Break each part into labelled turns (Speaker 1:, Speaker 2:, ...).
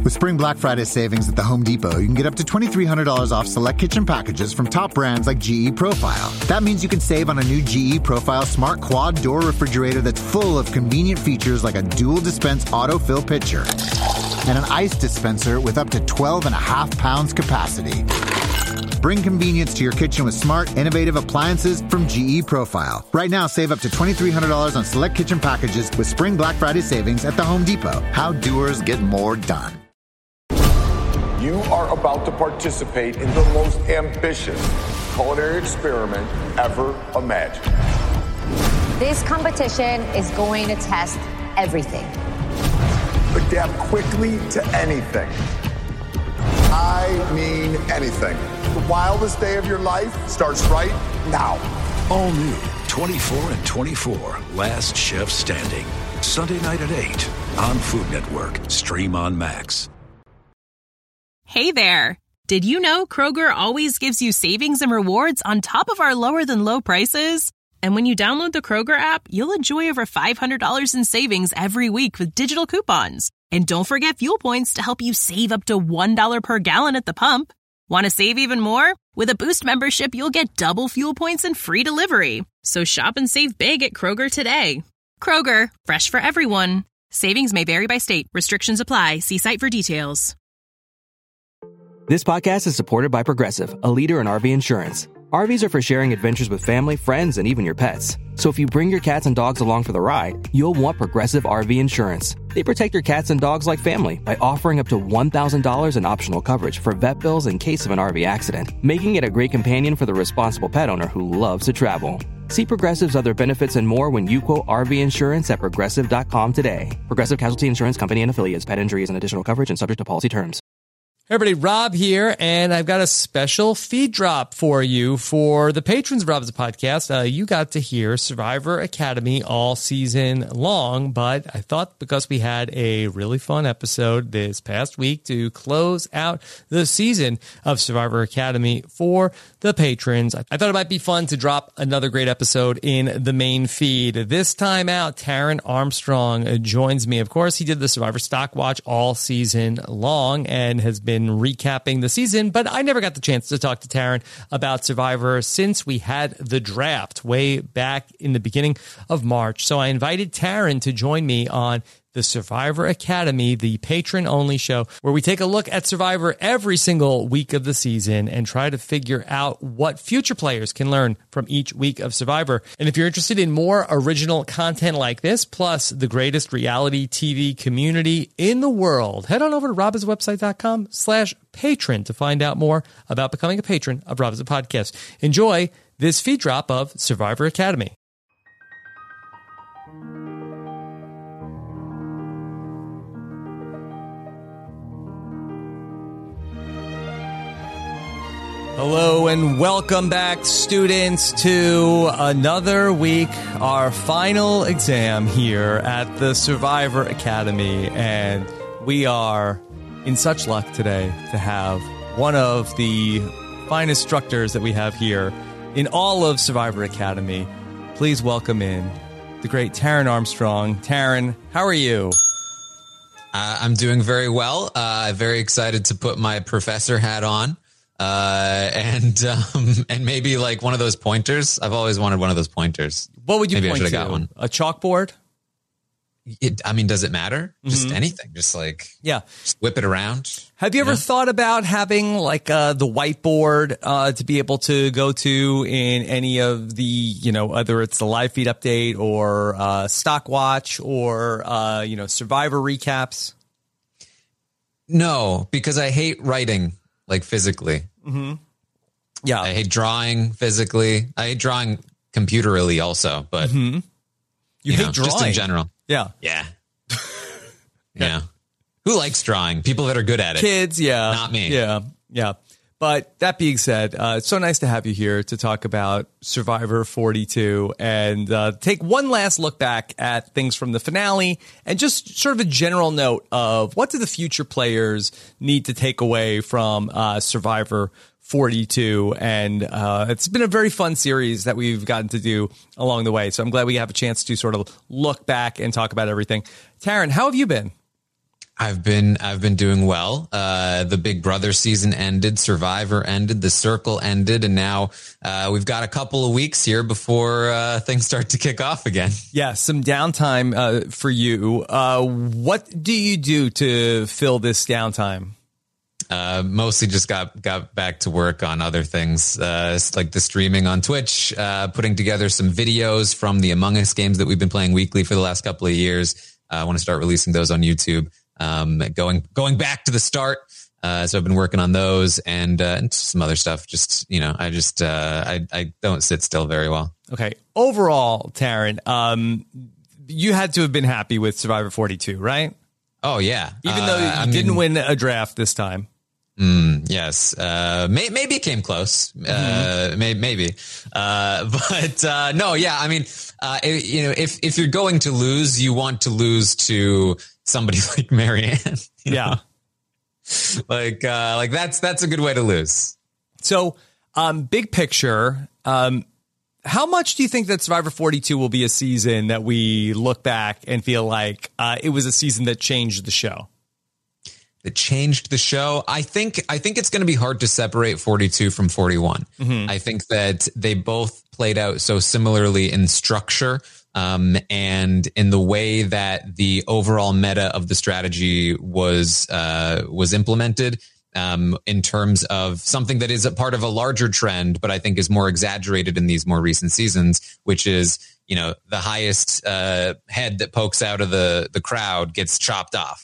Speaker 1: With Spring Black Friday savings at the Home Depot, you can get up to $2,300 off select kitchen packages from top brands like GE Profile. That means you can save on a new GE Profile Smart Quad Door Refrigerator that's full of convenient features like a dual dispense autofill pitcher and an ice dispenser with up to 12.5 pounds capacity. Bring convenience to your kitchen with smart, innovative appliances from GE Profile. Right now, save up to $2,300 on select kitchen packages with Spring Black Friday savings at the Home Depot. How doers get more done.
Speaker 2: You are about to participate in the most ambitious culinary experiment ever imagined.
Speaker 3: This competition is going to test everything.
Speaker 2: Adapt quickly to anything. I mean anything. The wildest day of your life starts right now.
Speaker 4: All new 24 and 24, Last Chef Standing. Sunday night at 8 on Food Network. Stream on Max.
Speaker 5: Hey there. Did you know Kroger always gives you savings and rewards on top of our lower than low prices? And when you download the Kroger app, you'll enjoy over $500 in savings every week with digital coupons. And don't forget fuel points to help you save up to $1 per gallon at the pump. Want to save even more? With a Boost membership, you'll get double fuel points and free delivery. So shop and save big at Kroger today. Kroger, fresh for everyone. Savings may vary by state. Restrictions apply. See site for details.
Speaker 6: This podcast is supported by Progressive, a leader in RV insurance. RVs are for sharing adventures with family, friends, and even your pets. So if you bring your cats and dogs along for the ride, you'll want Progressive RV Insurance. They protect your cats and dogs like family by offering up to $1,000 in optional coverage for vet bills in case of an RV accident, making it a great companion for the responsible pet owner who loves to travel. See Progressive's other benefits and more when you quote RV insurance at Progressive.com today. Progressive Casualty Insurance Company and Affiliates. Pet injuries and additional coverage and subject to policy terms.
Speaker 7: Hey everybody, Rob here, and I've got a special feed drop for you for the patrons of Rob's Podcast. You got to hear Survivor Academy all season long, but I thought because we had a really fun episode this past week to close out the season of Survivor Academy for the patrons, I thought it might be fun to drop another great episode in the main feed. This time out, Taran Armstrong joins me. Of course, he did the Survivor Stock Watch all season long and has been recapping the season, but I never got the chance to talk to Taran about Survivor since we had the draft way back in the beginning of March. So I invited Taran to join me on the Survivor Academy, the patron-only show where we take a look at Survivor every single week of the season and try to figure out what future players can learn from each week of Survivor. And if you're interested in more original content like this, plus the greatest reality TV community in the world, head on over to robhasawebsite.com/patron to find out more about becoming a patron of Rob Has a Podcast. Enjoy this feed drop of Survivor Academy. Hello and welcome back, students, to another week, our final exam here at the Survivor Academy. And we are in such luck today to have one of the finest instructors that we have here in all of Survivor Academy. Please welcome in the great Taran Armstrong. Taran, how are you?
Speaker 8: I'm doing very well. Very excited to put my professor hat on. And maybe like one of those pointers. I've always wanted one of those pointers.
Speaker 7: What would you
Speaker 8: maybe
Speaker 7: point
Speaker 8: I should
Speaker 7: to?
Speaker 8: have got one.
Speaker 7: A chalkboard?
Speaker 8: Does it matter? Just anything. Just just whip it around.
Speaker 7: Have you ever thought about having like the whiteboard to be able to go to in any of the, whether it's the live feed update or Stock Watch or, Survivor recaps?
Speaker 8: No, because I hate writing. Like physically.
Speaker 7: Mm-hmm. Yeah.
Speaker 8: I hate drawing physically. I hate drawing computerally also, but
Speaker 7: you hate drawing
Speaker 8: just in general.
Speaker 7: Yeah.
Speaker 8: Yeah. Yeah. Who likes drawing? People that are good at it.
Speaker 7: Kids. Yeah.
Speaker 8: Not me.
Speaker 7: Yeah. Yeah. But that being said, it's so nice to have you here to talk about Survivor 42 and take one last look back at things from the finale and just sort of a general note of what do the future players need to take away from Survivor 42. And it's been a very fun series that we've gotten to do along the way. So I'm glad we have a chance to sort of look back and talk about everything. Taran, how have you been?
Speaker 8: I've been doing well. The Big Brother season ended, Survivor ended, The Circle ended, and now we've got a couple of weeks here before things start to kick off again.
Speaker 7: Yeah, some downtime for you. What do you do to fill this downtime?
Speaker 8: Mostly just got back to work on other things, like the streaming on Twitch, putting together some videos from the Among Us games that we've been playing weekly for the last couple of years. I want to start releasing those on YouTube. Going back to the start. So I've been working on those and some other stuff. Just, I don't sit still very well.
Speaker 7: Okay. Overall, Taran, you had to have been happy with Survivor 42, right?
Speaker 8: Oh yeah.
Speaker 7: Even though you didn't win a draft this time.
Speaker 8: Yes. Maybe it came close. Maybe. But no, yeah. I mean, if you're going to lose, you want to lose to somebody like Marianne.
Speaker 7: Yeah.
Speaker 8: Like that's a good way to lose.
Speaker 7: So, big picture, how much do you think that Survivor 42 will be a season that we look back and feel like it was a season that changed the show?
Speaker 8: That changed the show. I think it's going to be hard to separate 42 from 41. Mm-hmm. I think that they both played out so similarly in structure. And in the way that the overall meta of the strategy was implemented, in terms of something that is a part of a larger trend, but I think is more exaggerated in these more recent seasons, which is, the highest head that pokes out of the crowd gets chopped off.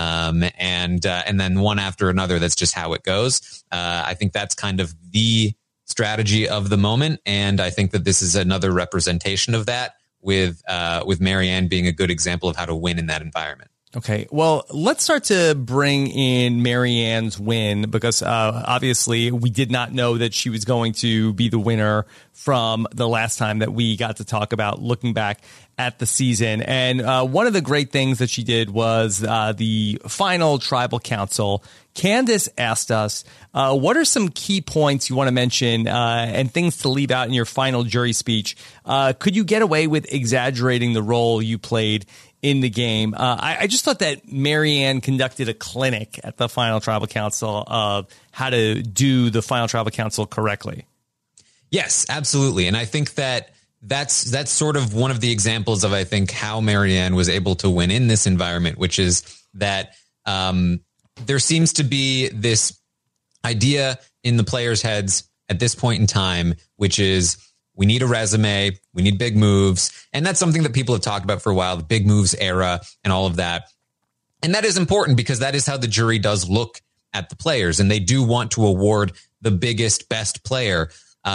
Speaker 8: And then one after another, that's just how it goes. I think that's kind of the strategy of the moment. And I think that this is another representation of that, with Marianne being a good example of how to win in that environment.
Speaker 7: Okay, well, let's start to bring in Marianne's win, because obviously we did not know that she was going to be the winner from the last time that we got to talk about looking back at the season. And one of the great things that she did was the final tribal council. Candace asked us, what are some key points you want to mention and things to leave out in your final jury speech? Could you get away with exaggerating the role you played in the game? I just thought that Marianne conducted a clinic at the final tribal council of how to do the final tribal council correctly.
Speaker 8: Yes, absolutely. And I think that's sort of one of the examples of, I think, how Marianne was able to win in this environment, which is that there seems to be this idea in the players' heads at this point in time, which is we need a resume, we need big moves. And that's something that people have talked about for a while, the big moves era and all of that. And that is important because that is how the jury does look at the players. And they do want to award the biggest, best player.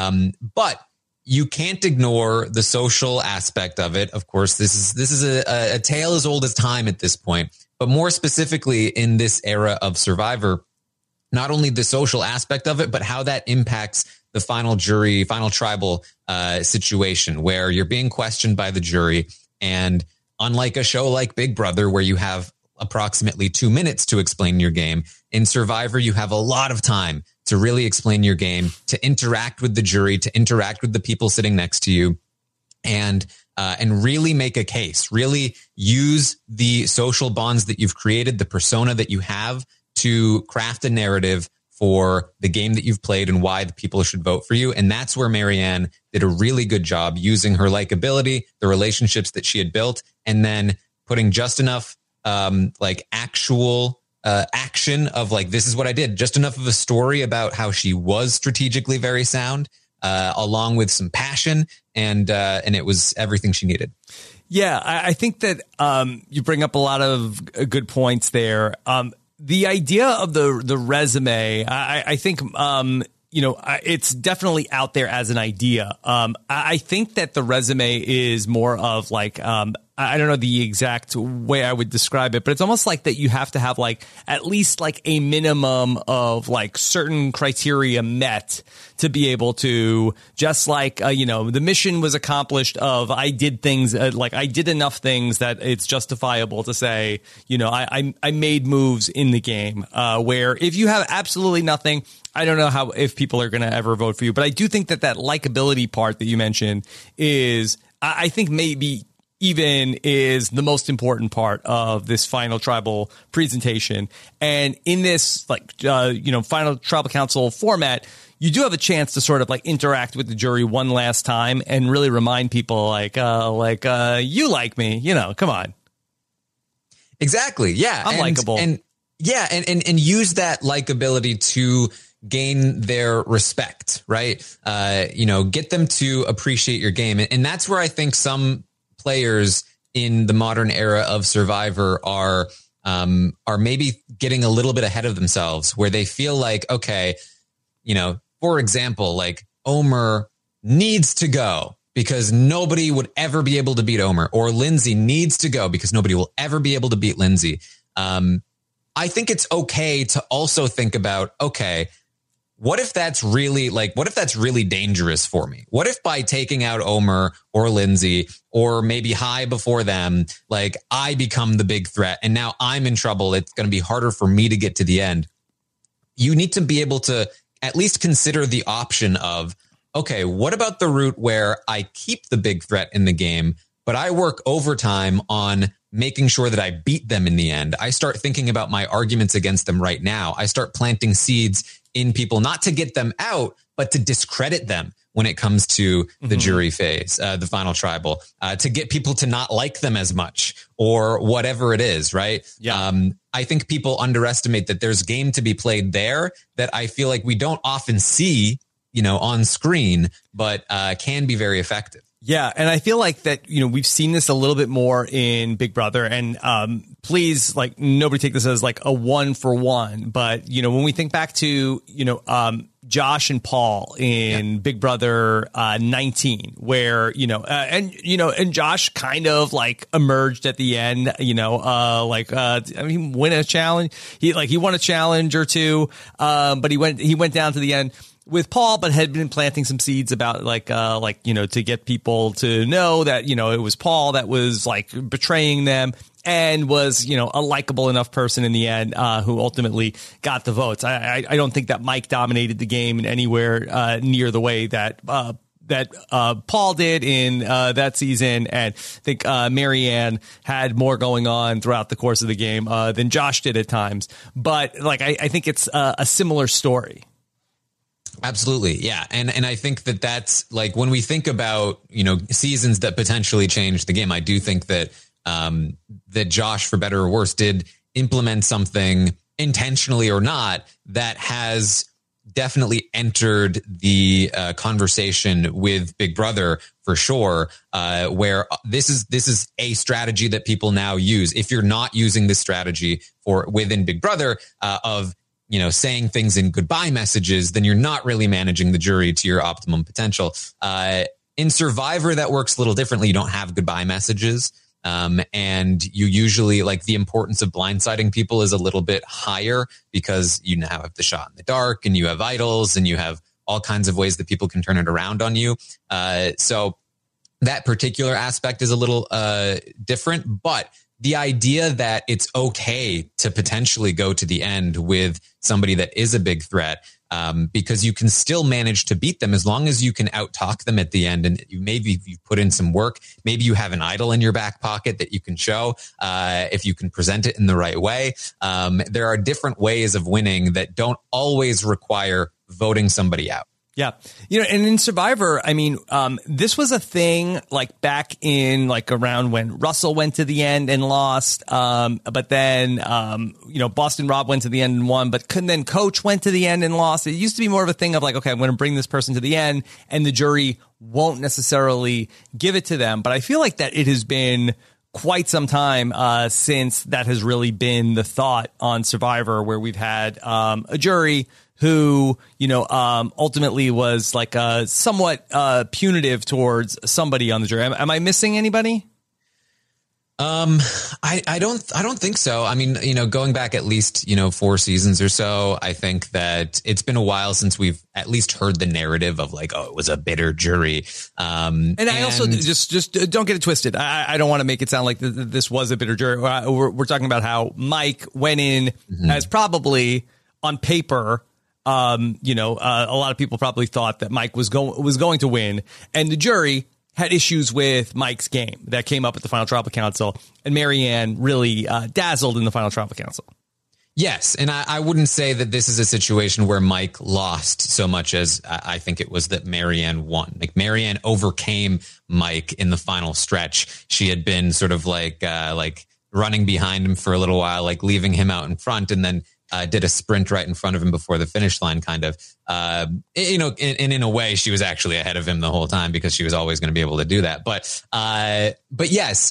Speaker 8: But you can't ignore the social aspect of it. Of course, this is a tale as old as time at this point. But more specifically in this era of Survivor, not only the social aspect of it, but how that impacts the final jury, final tribal situation where you're being questioned by the jury. And unlike a show like Big Brother, where you have approximately 2 minutes to explain your game, in Survivor, you have a lot of time to really explain your game, to interact with the jury, to interact with the people sitting next to you, and really make a case, really use the social bonds that you've created, the persona that you have, to craft a narrative for the game that you've played and why the people should vote for you. And that's where Marianne did a really good job using her likability, the relationships that she had built, and then putting just enough actual action of like, this is what I did, just enough of a story about how she was strategically very sound, along with some passion, and it was everything she needed.
Speaker 7: Yeah, I think that you bring up a lot of good points there. The idea of the resume, I think, it's definitely out there as an idea. I think that the resume is more of like, I don't know the exact way I would describe it, but it's almost like that you have to have like at least like a minimum of like certain criteria met to be able to, just like, the mission was accomplished of I did things like I did enough things that it's justifiable to say, I made moves in the game, where if you have absolutely nothing, I don't know if people are going to ever vote for you. But I do think that likability part that you mentioned is, I think, maybe even is the most important part of this final tribal presentation. And in this final tribal council format, you do have a chance to sort of like interact with the jury one last time and really remind people you like me, come on.
Speaker 8: Exactly. Yeah.
Speaker 7: I'm likable.
Speaker 8: And use that likability to gain their respect, right? Get them to appreciate your game. And that's where I think some players in the modern era of Survivor are maybe getting a little bit ahead of themselves, where they feel like, okay, for example, like Omer needs to go because nobody would ever be able to beat Omer, or Lindsay needs to go because nobody will ever be able to beat Lindsay. I think it's okay to also think about, okay, what if that's really dangerous for me? What if by taking out Omer or Lindsay or maybe Hai before them, like I become the big threat and now I'm in trouble. It's going to be harder for me to get to the end. You need to be able to at least consider the option of, okay, what about the route where I keep the big threat in the game, but I work overtime on making sure that I beat them in the end. I start thinking about my arguments against them right now. I start planting seeds in people, not to get them out, but to discredit them when it comes to the jury phase, the final tribal, to get people to not like them as much or whatever it is, right?
Speaker 7: Yeah.
Speaker 8: I think people underestimate that there's game to be played there that I feel like we don't often see, on screen, but can be very effective.
Speaker 7: Yeah. And I feel like that, we've seen this a little bit more in Big Brother, and please, like, nobody take this as like a 1-for-1. But, when we think back to, Josh and Paul in Big Brother 19, where, and Josh kind of like emerged at the end, he win a challenge. He won a challenge or two, but he went down to the end with Paul, but had been planting some seeds about to get people to know that, it was Paul that was like betraying them, and was, a likable enough person in the end, who ultimately got the votes. I don't think that Mike dominated the game in anywhere near the way that Paul did in that season. And I think Marianne had more going on throughout the course of the game than Josh did at times. But I think it's a similar story.
Speaker 8: Absolutely. Yeah. And I think that's like, when we think about, seasons that potentially change the game, I do think that that Josh, for better or worse, did implement something intentionally or not that has definitely entered the conversation with Big Brother for sure, where this is a strategy that people now use. If you're not using this strategy within Big Brother of saying things in goodbye messages, then you're not really managing the jury to your optimum potential. In Survivor, that works a little differently. You don't have goodbye messages. And you usually, like, the importance of blindsiding people is a little bit higher because you now have the shot in the dark and you have idols and you have all kinds of ways that people can turn it around on you. So that particular aspect is a little different, but the idea that it's okay to potentially go to the end with somebody that is a big threat, because you can still manage to beat them as long as you can out-talk them at the end. And maybe you've put in some work. Maybe you have an idol in your back pocket that you can show if you can present it in the right way. There are different ways of winning that don't always require voting somebody out.
Speaker 7: Yeah. And in Survivor, I mean, this was a thing like back in like around when Russell went to the end and lost. But then, Boston Rob went to the end and won, but then Coach went to the end and lost. It used to be more of a thing of like, okay, I'm going to bring this person to the end and the jury won't necessarily give it to them. But I feel like that it has been quite some time since that has really been the thought on Survivor, where we've had a jury who, ultimately was like somewhat punitive towards somebody on the jury. Am I missing anybody?
Speaker 8: I don't think so. I mean, going back at least, 4 seasons or so, I think that it's been a while since we've at least heard the narrative of like, oh, it was a bitter jury. And I also
Speaker 7: just don't get it twisted. I don't want to make it sound like this was a bitter jury. We're talking about how Mike went in as probably on paper, a lot of people probably thought that Mike was going to win, and the jury had issues with Mike's game that came up at the Final Tribal Council, and Marianne really dazzled in the Final Tribal Council.
Speaker 8: Yes, and I wouldn't say that this is a situation where Mike lost so much as I think it was that Marianne won. Like Marianne overcame Mike in the final stretch. She had been sort of like running behind him for a little while, like leaving him out in front, and then did a sprint right in front of him before the finish line, kind of. In a way, she was actually ahead of him the whole time because she was always going to be able to do that. But yes.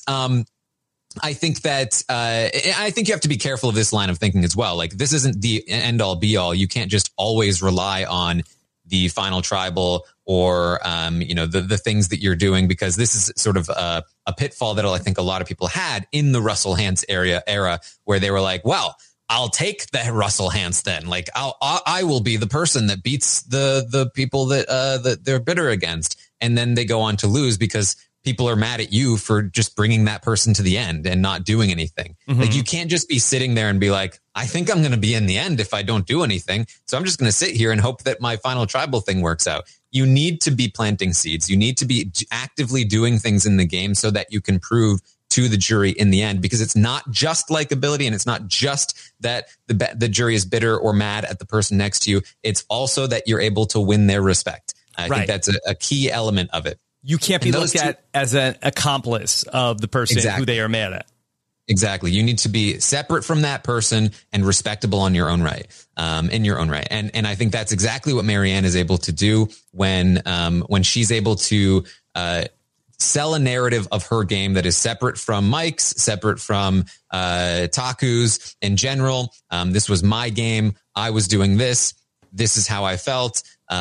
Speaker 8: I think that I think you have to be careful of this line of thinking as well. Like, this isn't the end all be all. You can't just always rely on the Final Tribal or the things that you're doing, because this is sort of a pitfall that I think a lot of people had in the Russell Hantz era where they were like, well, I'll take the Russell Hantz then. Like, I will be the person that beats the people that they're bitter against, and then they go on to lose because people are mad at you for just bringing that person to the end and not doing anything. Mm-hmm. Like, you can't just be sitting there and be like, I think I'm going to be in the end if I don't do anything, so I'm just going to sit here and hope that my Final Tribal thing works out. You need to be planting seeds. You need to be actively doing things in the game so that you can prove to the jury in the end, because it's not just likability and it's not just that the jury is bitter or mad at the person next to you. It's also that you're able to win their respect. I think that's a key element of it.
Speaker 7: You can't be looked at as an accomplice of the person who they are mad at.
Speaker 8: Exactly. You need to be separate from that person and respectable on your own right, in your own right. And I think that's exactly what Marianne is able to do when she's able to sell a narrative of her game that is separate from Mike's, separate from Taku's in general. This was my game. I was doing this. This is how I felt,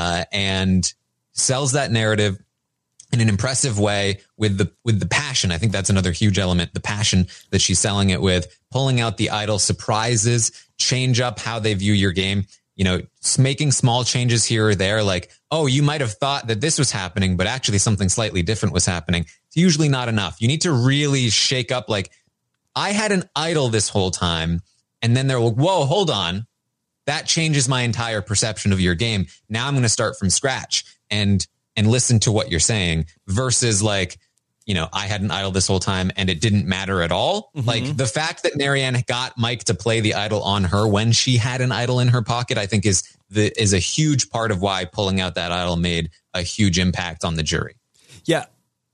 Speaker 8: and sells that narrative in an impressive way with the passion. I think that's another huge element, the passion that she's selling it with, pulling out the idle surprises, change up how they view your game, making small changes here or there. Like, oh, you might have thought that this was happening, but actually something slightly different was happening. It's usually not enough. You need to really shake up. Like, I had an idle this whole time, and then they're like, whoa, hold on. That changes my entire perception of your game. Now I'm going to start from scratch and listen to what you're saying, versus like, I had an idol this whole time and it didn't matter at all. Mm-hmm. Like, the fact that Marianne got Mike to play the idol on her when she had an idol in her pocket, I think is a huge part of why pulling out that idol made a huge impact on the jury.
Speaker 7: Yeah.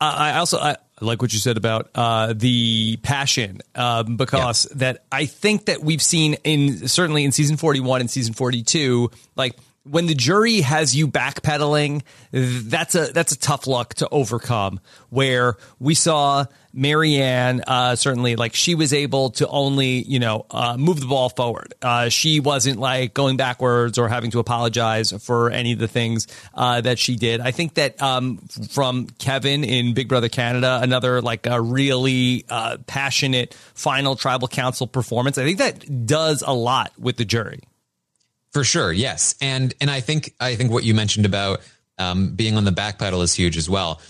Speaker 7: I like what you said about the passion, because that I think that we've seen certainly in season 41 and season 42, like, when the jury has you backpedaling, that's a tough luck to overcome. Where we saw Marianne, certainly, like, she was able to only, move the ball forward. She wasn't like going backwards or having to apologize for any of the things that she did. I think that from Kevin in Big Brother Canada, another like a really passionate Final Tribal Council performance, I think that does a lot with the jury.
Speaker 8: For sure. Yes. And I think what you mentioned about being on the back pedal is huge as well.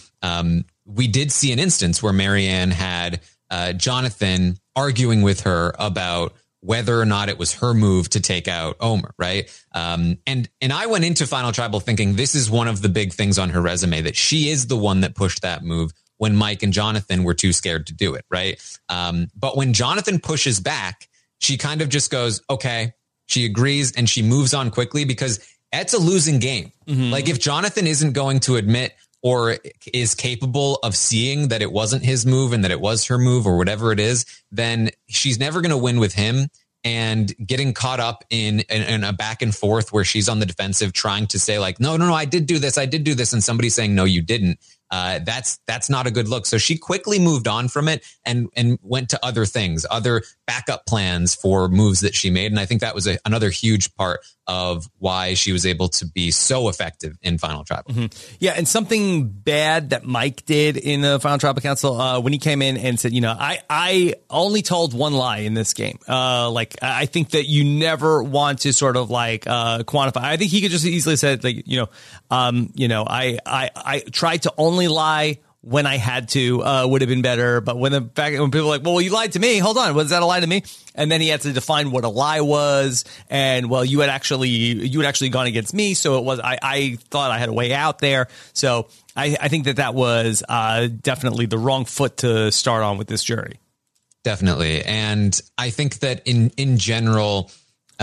Speaker 8: We did see an instance where Marianne had Jonathan arguing with her about whether or not it was her move to take out Omar. Right. And I went into Final Tribal thinking this is one of the big things on her resume, that she is the one that pushed that move when Mike and Jonathan were too scared to do it. Right. But when Jonathan pushes back, she kind of just goes, okay. She agrees and she moves on quickly, because it's a losing game. Mm-hmm. Like, if Jonathan isn't going to admit or is capable of seeing that it wasn't his move and that it was her move or whatever it is, then she's never going to win with him. And getting caught up in a back and forth where she's on the defensive trying to say like, no, I did do this. And somebody saying, no, you didn't. That's not a good look. So she quickly moved on from it and went to other things, other backup plans for moves that she made. And I think that was another huge part of why she was able to be so effective in Final Tribal.
Speaker 7: Mm-hmm. Yeah. And something bad that Mike did in the Final Tribal Council, when he came in and said, I only told one lie in this game. I think that you never want to sort of like, quantify. I think he could just easily said like, I tried to only lie when I had to, would have been better. But when people are like, well, you lied to me. Hold on. Was that a lie to me? And then he had to define what a lie was. And well, you had actually gone against me. So it was, I thought I had a way out there. So I think that was definitely the wrong foot to start on with this jury.
Speaker 8: Definitely. And I think that in general,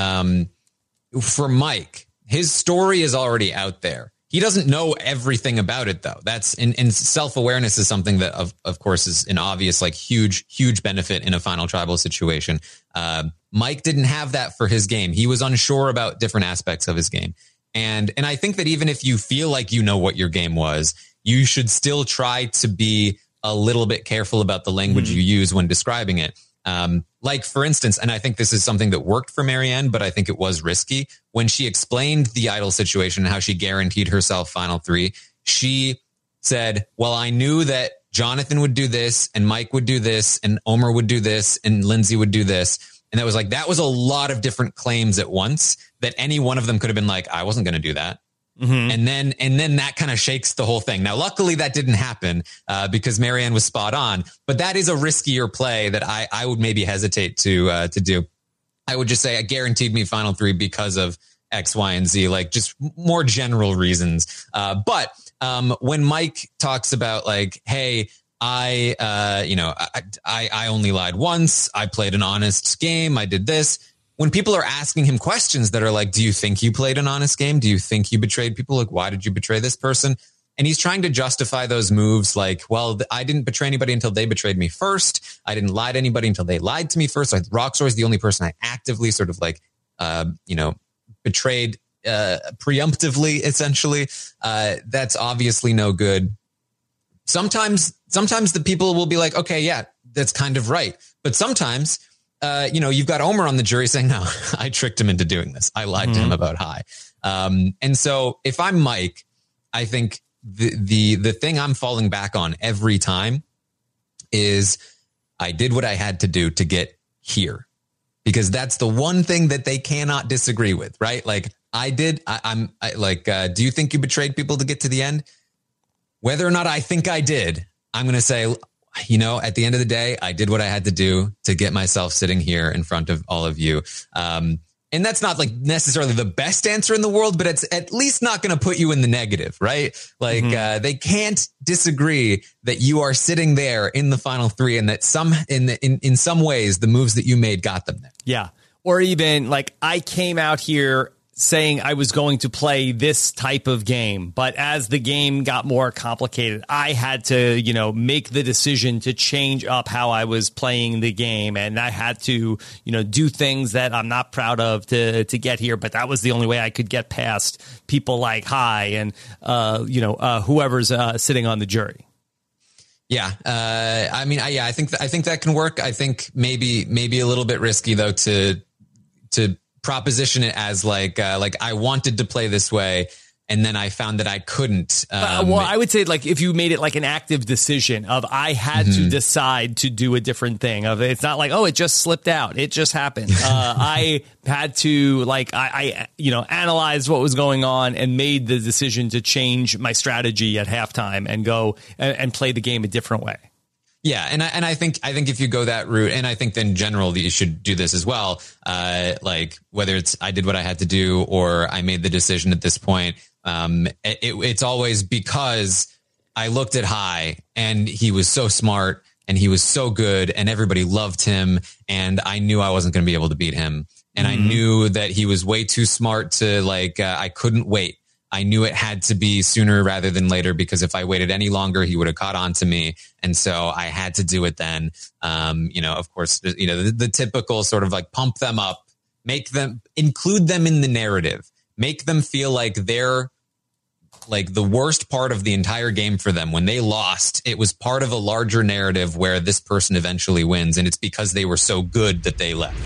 Speaker 8: for Mike, his story is already out there. He doesn't know everything about it, though. That's in self-awareness is something that, of course, is an obvious, like huge benefit in a final tribal situation. Mike didn't have that for his game. He was unsure about different aspects of his game. And I think that even if you feel like you know what your game was, you should still try to be a little bit careful about the language you use when describing it. Like, for instance, and I think this is something that worked for Marianne, but I think it was risky. When she explained the idol situation and how she guaranteed herself final 3, she said, well, I knew that Jonathan would do this and Mike would do this and Omer would do this and Lindsay would do this. And that was a lot of different claims at once that any one of them could have been like, I wasn't going to do that. And then that kind of shakes the whole thing. Now, luckily that didn't happen because Marianne was spot on, but that is a riskier play that I would maybe hesitate to do. I would just say I guaranteed me final 3 because of X, Y, and Z, like just more general reasons. But when Mike talks about like, hey, I only lied once. I played an honest game. I did this. When people are asking him questions that are like, do you think you played an honest game? Do you think you betrayed people? Like, why did you betray this person? And he's trying to justify those moves like, well, I didn't betray anybody until they betrayed me first. I didn't lie to anybody until they lied to me first. Like, Rockstar is the only person I actively sort of like, betrayed preemptively, essentially. That's obviously no good. Sometimes the people will be like, okay, yeah, that's kind of right. But sometimes, you've got Omer on the jury saying, no, I tricked him into doing this. I lied to him about Hai. And so if I'm Mike, I think the thing I'm falling back on every time is I did what I had to do to get here, because that's the one thing that they cannot disagree with, right? Like do you think you betrayed people to get to the end? Whether or not I think I did, I'm going to say, at the end of the day, I did what I had to do to get myself sitting here in front of all of you. And that's not like necessarily the best answer in the world, but it's at least not going to put you in the negative, right? Like, they can't disagree that you are sitting there in the final 3 and that in some ways, the moves that you made got them there.
Speaker 7: Yeah. Or even like, I came out here saying I was going to play this type of game, but as the game got more complicated, I had to, make the decision to change up how I was playing the game. And I had to, do things that I'm not proud of to get here. But that was the only way I could get past people like Hai and, whoever's sitting on the jury.
Speaker 8: Yeah. I think that can work. I think maybe a little bit risky though, to proposition it as like I wanted to play this way and then I found that I couldn't.
Speaker 7: I would say like if you made it like an active decision of I had to decide to do a different thing. Of it's not like, oh, it just slipped out. It just happened. I had to I analyze what was going on and made the decision to change my strategy at halftime and go and play the game a different way.
Speaker 8: Yeah. And I think if you go that route, and I think in general that you should do this as well. Like whether it's I did what I had to do or I made the decision at this point. It's always because I looked at Hai and he was so smart and he was so good and everybody loved him. And I knew I wasn't going to be able to beat him. And I knew that he was way too smart to I couldn't wait. I knew it had to be sooner rather than later, because if I waited any longer, he would have caught on to me. And so I had to do it then. Of course, the typical sort of like pump them up, include them in the narrative, make them feel like they're like the worst part of the entire game for them. When they lost, it was part of a larger narrative where this person eventually wins. And it's because they were so good that they left.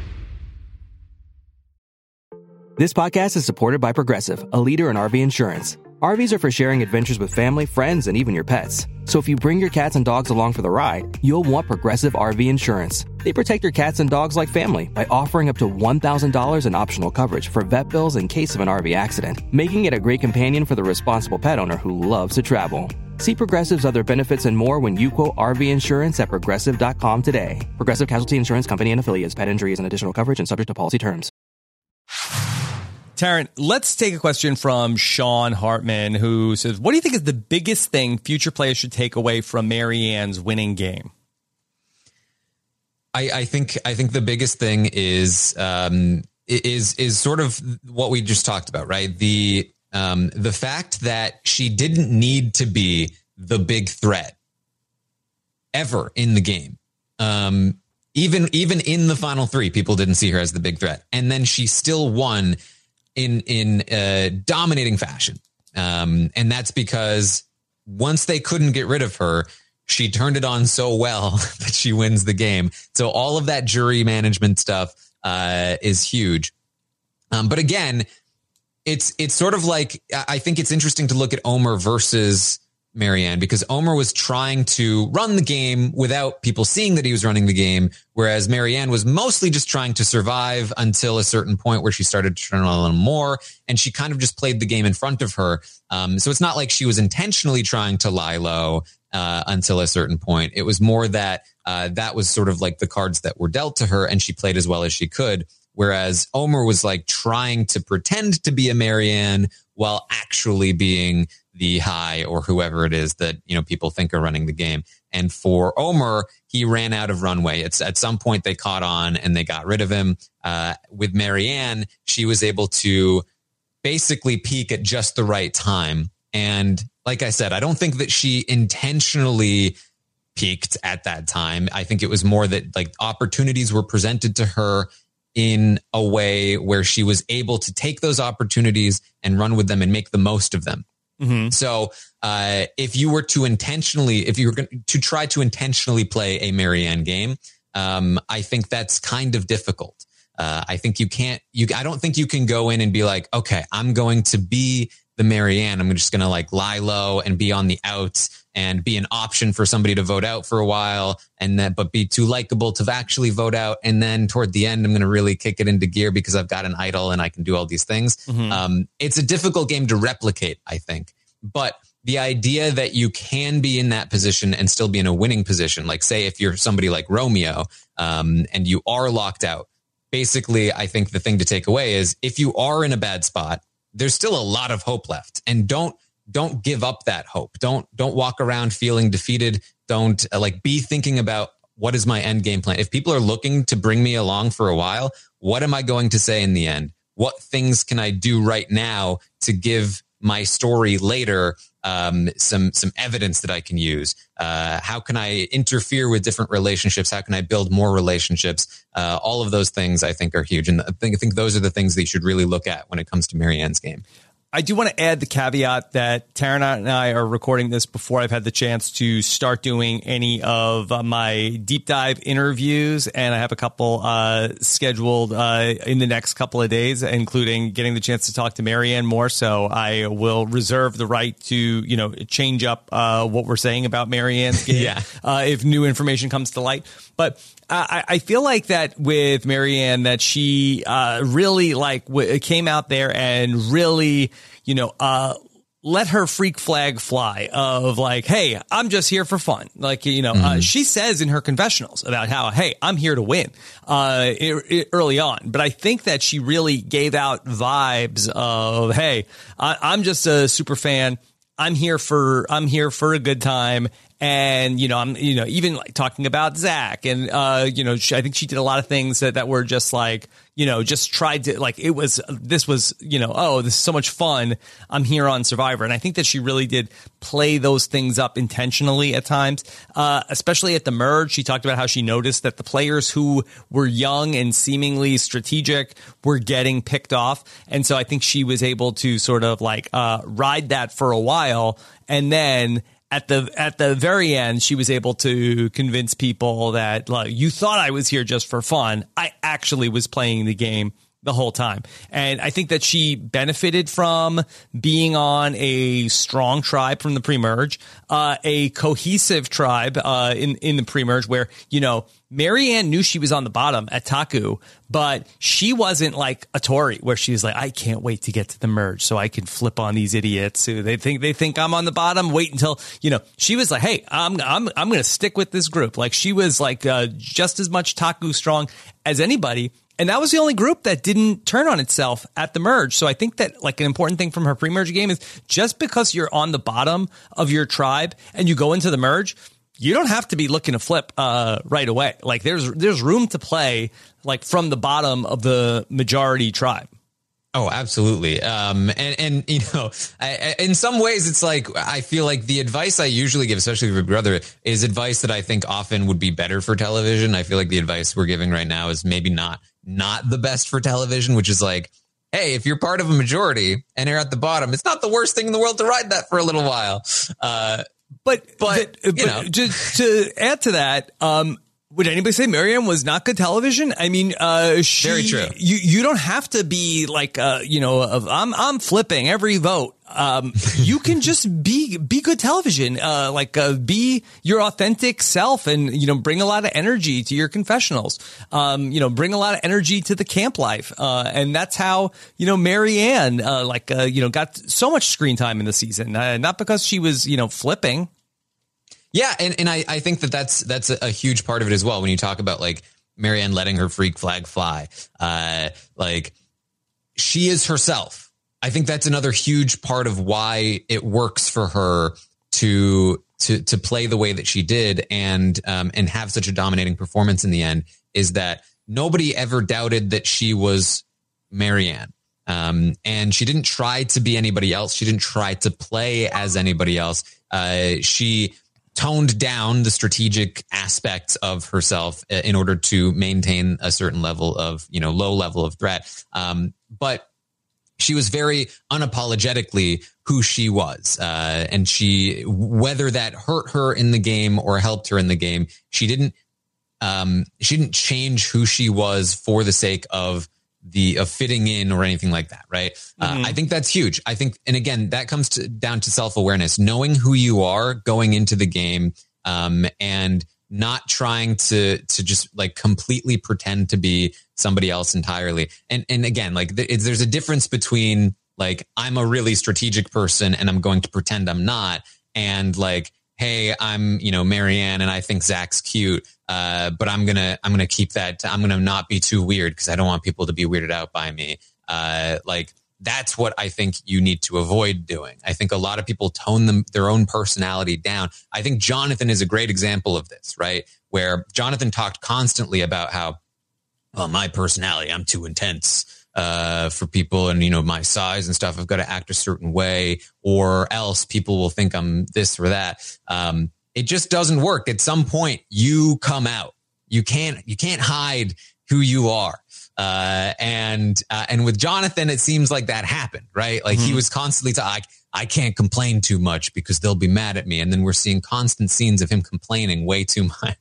Speaker 6: This podcast is supported by Progressive, a leader in RV insurance. RVs are for sharing adventures with family, friends, and even your pets. So if you bring your cats and dogs along for the ride, you'll want Progressive RV insurance. They protect your cats and dogs like family by offering up to $1,000 in optional coverage for vet bills in case of an RV accident, making it a great companion for the responsible pet owner who loves to travel. See Progressive's other benefits and more when you quote RV insurance at Progressive.com today. Progressive Casualty Insurance Company and Affiliates. Pet injury is an additional coverage and subject to policy terms.
Speaker 7: Taryn, let's take a question from Sean Hartman, who says, what do you think is the biggest thing future players should take away from Marianne's winning game?
Speaker 8: I think the biggest thing is sort of what we just talked about, right? The fact that she didn't need to be the big threat ever in the game. Even in the final three, people didn't see her as the big threat. And then she still won in dominating fashion. And that's because once they couldn't get rid of her, she turned it on so well that she wins the game. So all of that jury management stuff is huge. But again, it's sort of like, I think it's interesting to look at Omar versus Marianne, because Omar was trying to run the game without people seeing that he was running the game, whereas Marianne was mostly just trying to survive until a certain point where she started to turn on a little more, and she kind of just played the game in front of her. So it's not like she was intentionally trying to lie low until a certain point. It was more that that was sort of like the cards that were dealt to her, and she played as well as she could. Whereas Omar was like trying to pretend to be a Marianne while actually being the high or whoever it is that, you know, people think are running the game. And for Omar, he ran out of runway. It's at some point they caught on and they got rid of him. With Marianne, she was able to basically peak at just the right time. And like I said, I don't think that she intentionally peaked at that time. I think it was more that like opportunities were presented to her in a way where she was able to take those opportunities and run with them and make the most of them. Mm-hmm. So if you were going to try to intentionally play a Marianne game, I think that's kind of difficult. I think I don't think you can go in and be like, okay, I'm going to be the Marianne. I'm just going to like lie low and be on the outs and be an option for somebody to vote out for a while, but be too likable to actually vote out. And then toward the end, I'm going to really kick it into gear because I've got an idol and I can do all these things. Mm-hmm. It's a difficult game to replicate, I think. But the idea that you can be in that position and still be in a winning position, like say if you're somebody like Romeo and you are locked out, basically, I think the thing to take away is if you are in a bad spot, there's still a lot of hope left, and don't give up that hope. Don't walk around feeling defeated. Don't be thinking about what is my end game plan. If people are looking to bring me along for a while, what am I going to say in the end? What things can I do right now to give my story later some evidence that I can use? How can I interfere with different relationships? How can I build more relationships? All of those things I think are huge. And I think those are the things that you should really look at when it comes to Marianne's game.
Speaker 7: I do want to add the caveat that Taryn and I are recording this before I've had the chance to start doing any of my deep dive interviews. And I have a couple scheduled in the next couple of days, including getting the chance to talk to Marianne more. So I will reserve the right to, change up what we're saying about Marianne's game if new information comes to light. But I feel like that with Marianne, that she really came out there and really, let her freak flag fly of like, hey, I'm just here for fun. She says in her confessionals about how, hey, I'm here to win early on. But I think that she really gave out vibes of, hey, I'm just a super fan. I'm here for a good time. And, I'm, even like talking about Zach and, I think she did a lot of things that were just like, just tried to this was, oh, this is so much fun. I'm here on Survivor. And I think that she really did play those things up intentionally at times, especially at the merge. She talked about how she noticed that the players who were young and seemingly strategic were getting picked off. And so I think she was able to sort of ride that for a while. And then at the very end, she was able to convince people that you thought I was here just for fun. I actually was playing the game the whole time. And I think that she benefited from being on a strong tribe from the pre-merge, a cohesive tribe in the pre-merge where, Marianne knew she was on the bottom at Taku, but she wasn't like a Tori where she's like, I can't wait to get to the merge so I can flip on these idiots who they think I'm on the bottom. Wait until, she was like, hey, I'm going to stick with this group. Like she was like just as much Taku strong as anybody. And that was the only group that didn't turn on itself at the merge. So I think that like an important thing from her pre-merge game is just because you're on the bottom of your tribe and you go into the merge, you don't have to be looking to flip right away. Like there's room to play like from the bottom of the majority tribe.
Speaker 8: Oh, absolutely. And you know, in some ways, it's like I feel like the advice I usually give, especially with brother, is advice that I think often would be better for television. I feel like the advice we're giving right now is maybe not the best for television, which is like, hey, if you're part of a majority and you're at the bottom, it's not the worst thing in the world to ride that for a little while. But you know,
Speaker 7: to add to that, would anybody say Maryanne was not good television? I mean,
Speaker 8: very true.
Speaker 7: You don't have to be like, I'm flipping every vote. You can just be good television, be your authentic self and, you know, bring a lot of energy to your confessionals, bring a lot of energy to the camp life. And that's how, you know, Maryanne, got so much screen time in the season, not because she was, you know, flipping.
Speaker 8: Yeah, and I think that's a huge part of it as well. When you talk about like Maryanne letting her freak flag fly, like she is herself. I think that's another huge part of why it works for her to play the way that she did and have such a dominating performance in the end. Is that nobody ever doubted that she was Maryanne. And she didn't try to be anybody else. She didn't try to play as anybody else. She toned down the strategic aspects of herself in order to maintain a certain level of, you know, low level of threat. But she was very unapologetically who she was. And she, whether that hurt her in the game or helped her in the game, she didn't change who she was for the sake of fitting in or anything like that. Right. I think that's huge. I think, and again, that comes down to self-awareness, knowing who you are going into the game, and not trying to just like completely pretend to be somebody else entirely. And again, like there's a difference between like, I'm a really strategic person and I'm going to pretend I'm not. And like, hey, I'm, you know, Maryanne and I think Zach's cute. But I'm going to keep that. I'm going to not be too weird because I don't want people to be weirded out by me. Like that's what I think you need to avoid doing. I think a lot of people tone their own personality down. I think Jonathan is a great example of this, right? Where Jonathan talked constantly about how, well, my personality, I'm too intense for people and, you know, my size and stuff. I've got to act a certain way or else people will think I'm this or that. It just doesn't work. At some point you come out. You can't hide who you are. And with Jonathan, it seems like that happened, right? Like he was constantly I can't complain too much because they'll be mad at me. And then we're seeing constant scenes of him complaining way too much.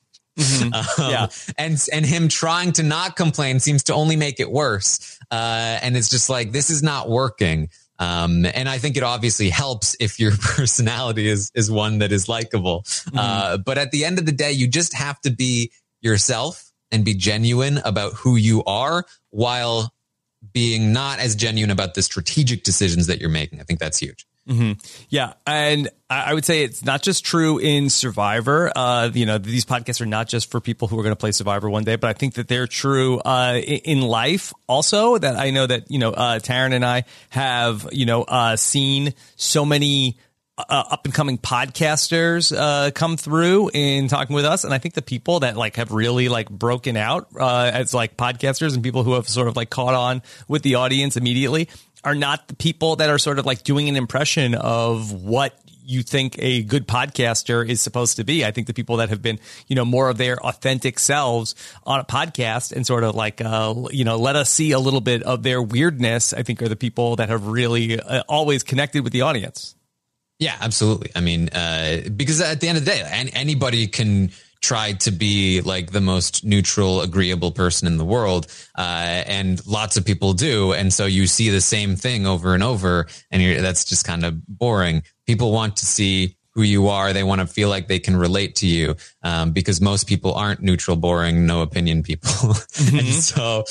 Speaker 8: And him trying to not complain seems to only make it worse. And it's just like, this is not working. And I think it obviously helps if your personality is one that is likable. But at the end of the day, you just have to be yourself and be genuine about who you are while being not as genuine about the strategic decisions that you're making. I think that's huge.
Speaker 7: Yeah. And I would say it's not just true in Survivor. These podcasts are not just for people who are going to play Survivor one day, but I think that they're true in life also. That I know that, Taryn and I have, seen so many up and coming podcasters come through in talking with us. And I think the people that like have really like broken out as like podcasters and people who have sort of like caught on with the audience immediately are not the people that are sort of like doing an impression of what you think a good podcaster is supposed to be. I think the people that have been, more of their authentic selves on a podcast and sort of like, let us see a little bit of their weirdness, I think are the people that have really always connected with the audience.
Speaker 8: Yeah, absolutely. I mean, because at the end of the day, anybody can try to be like the most neutral, agreeable person in the world. And lots of people do. And so you see the same thing over and over, and that's just kind of boring. People want to see who you are. They want to feel like they can relate to you, because most people aren't neutral, boring, no opinion people. And so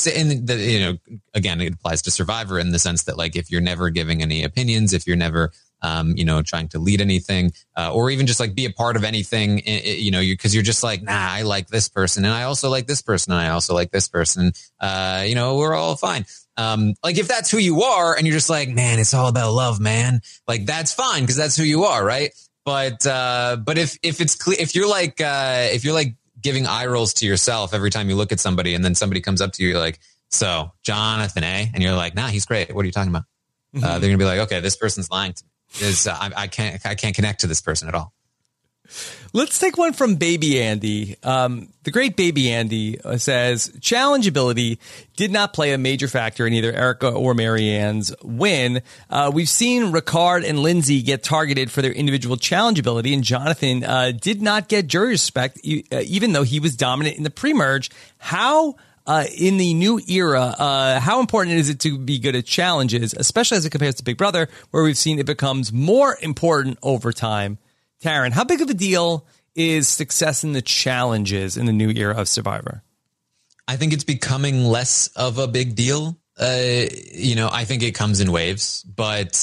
Speaker 8: that again, it applies to Survivor in the sense that like, if you're never giving any opinions, if you're never trying to lead anything, or even just like be a part of anything, because you're just like, nah, I like this person and I also like this person and I also like this person. We're all fine. Like if that's who you are and you're just like, man, it's all about love, man. Like that's fine because that's who you are, right? But if it's clear, if you're like giving eye rolls to yourself every time you look at somebody and then somebody comes up to you, you're like, so Jonathan, and you're like, nah, he's great. What are you talking about? They're gonna be like, okay, this person's lying to me. I can't connect to this person at all.
Speaker 7: Let's take one from Baby Andy. The great Baby Andy says, challengeability did not play a major factor in either Erica or Marianne's win. We've seen Ricard and Lindsay get targeted for their individual challengeability, and Jonathan did not get jury respect, even though he was dominant in the pre-merge. How, in the new era, how important is it to be good at challenges, especially as it compares to Big Brother, where we've seen it becomes more important over time? Taryn, how big of a deal is success in the challenges in the new era of Survivor?
Speaker 8: I think it's becoming less of a big deal. I think it comes in waves, but,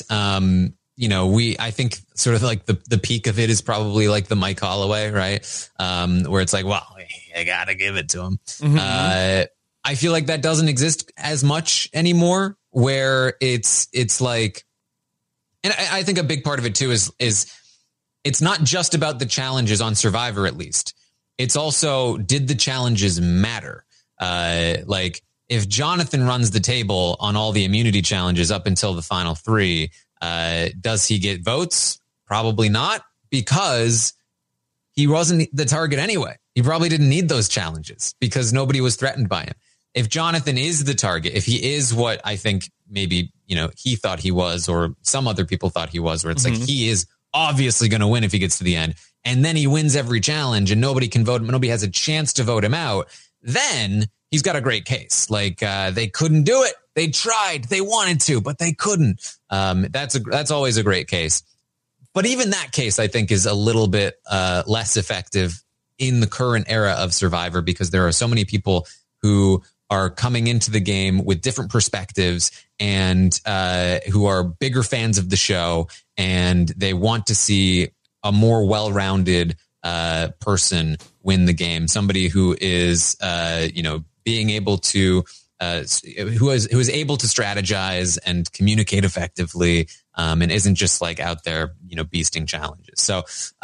Speaker 8: I think sort of like the peak of it is probably like the Mike Holloway, right? Where it's like, well, I gotta give it to him. Mm-hmm. I feel like that doesn't exist as much anymore, where it's like, and I think a big part of it too is it's not just about the challenges on Survivor, at least. It's also, did the challenges matter? Like if Jonathan runs the table on all the immunity challenges up until the final 3, does he get votes? Probably not, because he wasn't the target anyway. He probably didn't need those challenges because nobody was threatened by him. If Jonathan is the target, if he is what I think maybe, he thought he was, or some other people thought he was, where it's like he is obviously going to win if he gets to the end, and then he wins every challenge and nobody can vote him, nobody has a chance to vote him out, then he's got a great case. Like they couldn't do it. They tried, they wanted to, but they couldn't. That's always a great case. But even that case, I think, is a little bit less effective in the current era of Survivor, because there are so many people who are coming into the game with different perspectives and who are bigger fans of the show, and they want to see a more well-rounded person win the game. Somebody who is, being able to, who is able to strategize and communicate effectively, and isn't just like out there, beasting challenges. So,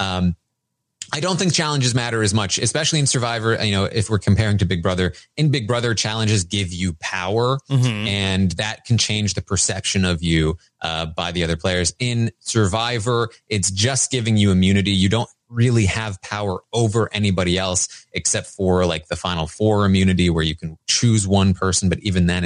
Speaker 8: I don't think challenges matter as much, especially in Survivor. If we're comparing to Big Brother, in Big Brother, challenges give you power, and that can change the perception of you by the other players. In Survivor, it's just giving you immunity. You don't really have power over anybody else, except for like the final 4 immunity, where you can choose one person. But even then,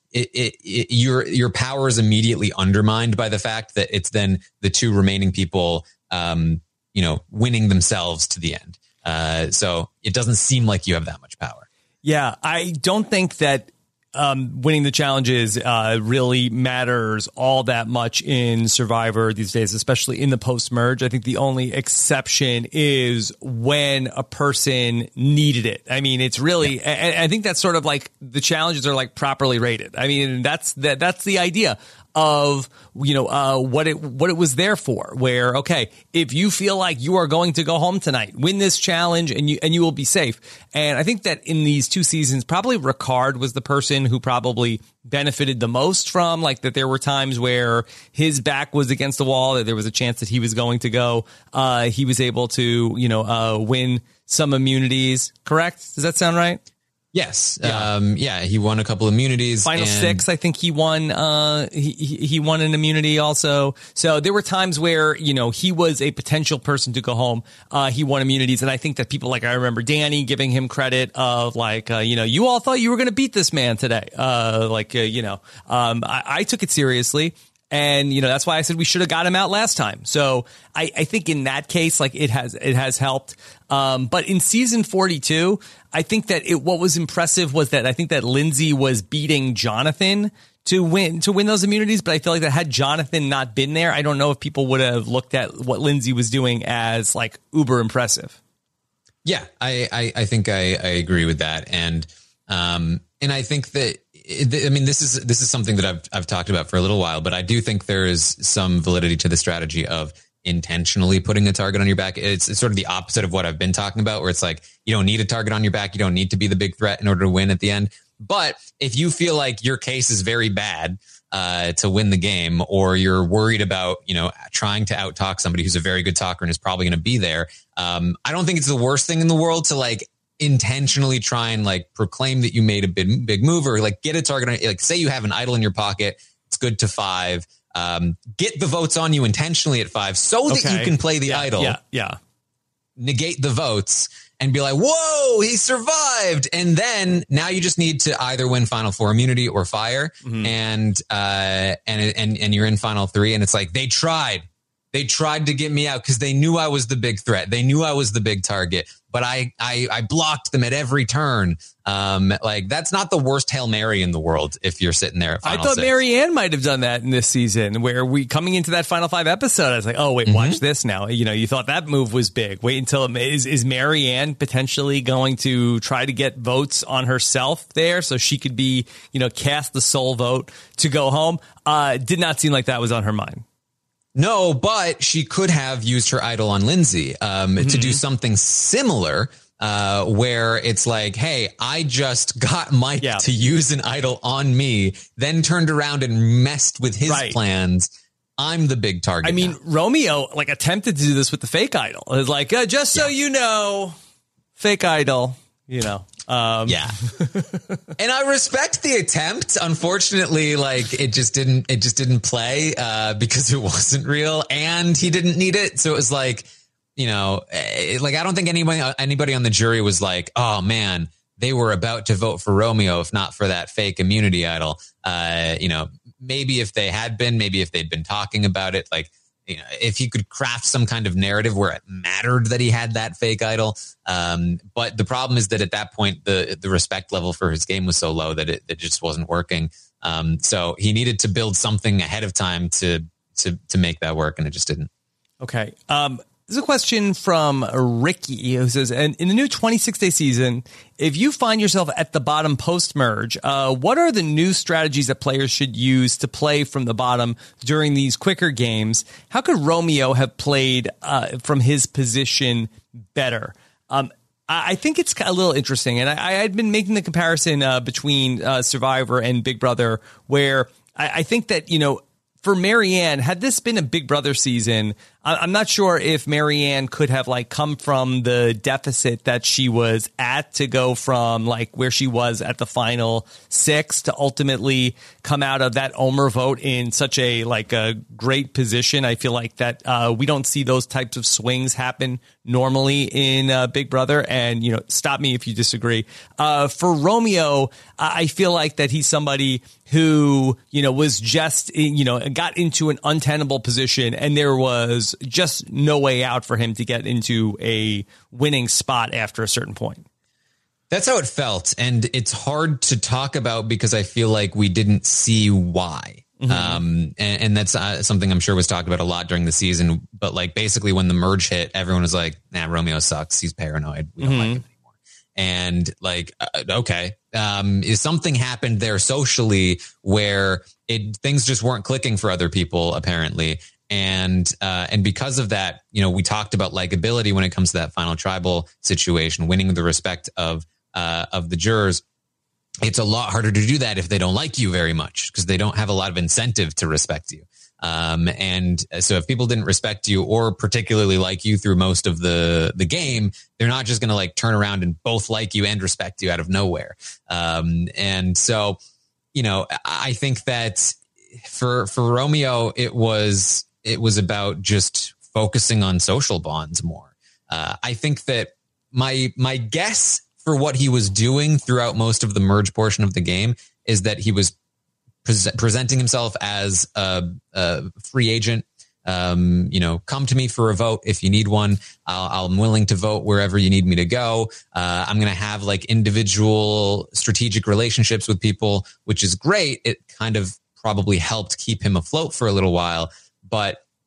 Speaker 8: your power is immediately undermined by the fact that it's then the 2 remaining people, winning themselves to the end. So it doesn't seem like you have that much power.
Speaker 7: Yeah, I don't think that winning the challenges really matters all that much in Survivor these days, especially in the post-merge. I think the only exception is when a person needed it. I mean, it's really, I think that's sort of like the challenges are like properly rated. I mean, that's the idea of, what it was there for, where, okay, if you feel like you are going to go home tonight, win this challenge and you will be safe. And I think that in these 2 seasons, probably Ricard was the person who probably benefited the most from, like, that there were times where his back was against the wall, that there was a chance that he was going to go. He was able to, win some immunities. Correct? Does that sound right?
Speaker 8: Yes. Yeah. He won a couple immunities.
Speaker 7: Final 6, I think he won. He won an immunity also. So there were times where, he was a potential person to go home. He won immunities. And I think that people, like, I remember Danny giving him credit of like, you all thought you were going to beat this man today. I took it seriously. And, that's why I said we should have got him out last time. So I think in that case, like, it has helped. But in season 42, I think that what was impressive was that I think that Lindsay was beating Jonathan to win those immunities. But I feel like that had Jonathan not been there, I don't know if people would have looked at what Lindsay was doing as like uber impressive.
Speaker 8: Yeah, I think I agree with that. And I think that, I mean, this is something that I've talked about for a little while, but I do think there is some validity to the strategy of intentionally putting a target on your back. It's sort of the opposite of what I've been talking about, where it's like, you don't need a target on your back. You don't need to be the big threat in order to win at the end. But if you feel like your case is very bad to win the game, or you're worried about, trying to out-talk somebody who's a very good talker and is probably going to be there, I don't think it's the worst thing in the world to like intentionally try and like proclaim that you made a big move, or like get a target on, like say you have an idol in your pocket, it's good to 5. Get the votes on you intentionally at 5 so that you can play the idol.
Speaker 7: Yeah.
Speaker 8: Negate the votes and be like, whoa, he survived. And then now you just need to either win Final 4 immunity or fire. And you're in Final 3. And it's like, they tried to get me out because they knew I was the big threat. They knew I was the big target, but I blocked them at every turn. Like that's not the worst Hail Mary in the world if you're sitting there at Final 6.
Speaker 7: Marianne might have done that in this season, where coming into that Final 5 episode, I was like, oh, wait, watch this now. You thought that move was big. Wait until is Marianne potentially going to try to get votes on herself there so she could be, cast the soul vote to go home? Did not seem like that was on her mind.
Speaker 8: No, but she could have used her idol on Lindsay to do something similar, where it's like, hey, I just got Mike to use an idol on me, then turned around and messed with his plans. I'm the big target.
Speaker 7: I mean,
Speaker 8: now.
Speaker 7: Romeo attempted to do this with the fake idol. It's like, just so you know, fake idol, And
Speaker 8: I respect the attempt. Unfortunately, it just didn't play because it wasn't real and he didn't need it. So it was like, I don't think anybody on the jury was like, oh man, they were about to vote for Romeo if not for that fake immunity idol. Maybe if they had been, maybe if they'd been talking about it, if he could craft some kind of narrative where it mattered that he had that fake idol. But the problem is that at that point, the respect level for his game was so low that it just wasn't working. So he needed to build something ahead of time to make that work. And it just didn't.
Speaker 7: Okay. There's a question from Ricky who says, and in the new 26-day season, if you find yourself at the bottom post-merge, what are the new strategies that players should use to play from the bottom during these quicker games? How could Romeo have played from his position better? I think it's a little interesting. And I had been making the comparison between Survivor and Big Brother, where I think that, for Marianne, had this been a Big Brother season, I'm not sure if Marianne could have come from the deficit that she was at to go from where she was at the final 6 to ultimately come out of that Omer vote in such a great position. I feel like that we don't see those types of swings happen normally in Big Brother. And, stop me if you disagree. For Romeo, I feel like that he's somebody who, was just, got into an untenable position and there was just no way out for him to get into a winning spot after a certain point.
Speaker 8: That's how it felt. And it's hard to talk about because I feel like we didn't see why. And that's something I'm sure was talked about a lot during the season. But basically when the merge hit, everyone was like, nah, Romeo sucks. He's paranoid. We don't like him anymore. And okay. Is something happened there socially where things just weren't clicking for other people, apparently. And because of that, we talked about likability when it comes to that final tribal situation, winning the respect of the jurors. It's a lot harder to do that if they don't like you very much because they don't have a lot of incentive to respect you. And so if people didn't respect you or particularly like you through most of the game, they're not just going to turn around and both like you and respect you out of nowhere. And so, I think that for Romeo, it was about just focusing on social bonds more. I think that my guess for what he was doing throughout most of the merge portion of the game is that he was presenting himself as a free agent. Come to me for a vote if you need one. I'm willing to vote wherever you need me to go. I'm going to have individual strategic relationships with people, which is great. It kind of probably helped keep him afloat for a little while, but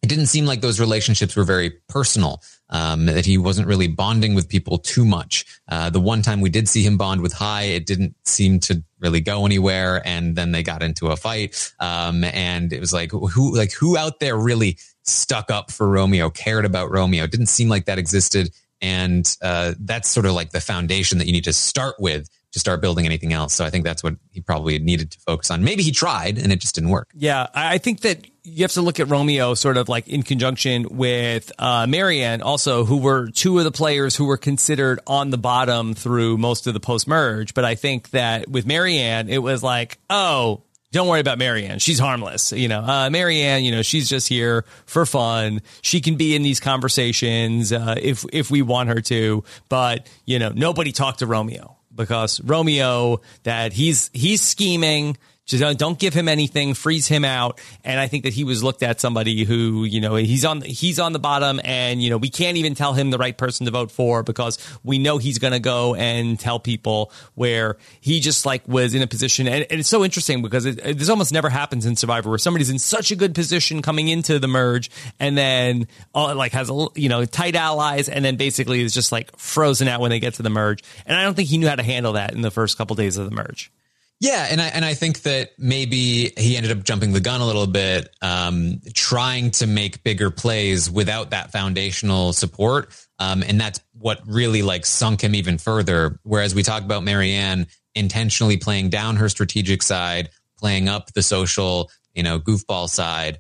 Speaker 8: it didn't seem like those relationships were very personal, that he wasn't really bonding with people too much. The one time we did see him bond with Hai, it didn't seem to really go anywhere. And then they got into a fight. And it was like, who out there really stuck up for Romeo, cared about Romeo? It didn't seem like that existed. And that's sort of like the foundation that you need to start with to start building anything else. So I think that's what he probably needed to focus on. Maybe he tried and it just didn't work.
Speaker 7: Yeah, I think that you have to look at Romeo sort of like in conjunction with Marianne also, who were two of the players who were considered on the bottom through most of the post-merge. But I think that with Marianne, it was like, oh, don't worry about Marianne. She's harmless. Marianne, she's just here for fun. She can be in these conversations if we want her to. But, nobody talked to Romeo. Because Romeo, that he's scheming, just don't give him anything, freeze him out. And I think that he was looked at somebody who, he's on the bottom, and, we can't even tell him the right person to vote for because we know he's going to go and tell people, where he just like was in a position. And it's so interesting because this almost never happens in Survivor, where somebody's in such a good position coming into the merge and then has tight allies, and then basically is just like frozen out when they get to the merge. And I don't think he knew how to handle that in the first couple days of the merge.
Speaker 8: Yeah, and I think that maybe he ended up jumping the gun a little bit, trying to make bigger plays without that foundational support, and that's what really like sunk him even further. Whereas we talk about Marianne intentionally playing down her strategic side, playing up the social, goofball side.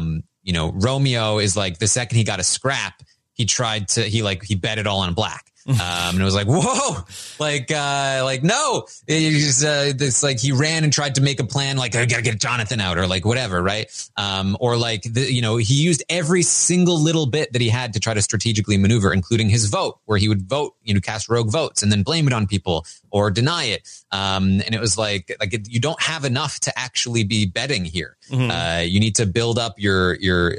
Speaker 8: Romeo is like, the second he got a scrap, he bet it all on black. And it was like, whoa, no, it's like he ran and tried to make a plan, like, I gotta get Jonathan out, or like whatever. Right. He used every single little bit that he had to try to strategically maneuver, including his vote, where he would vote, cast rogue votes and then blame it on people or deny it. And it was like you don't have enough to actually be betting here. Mm-hmm. You need to build up your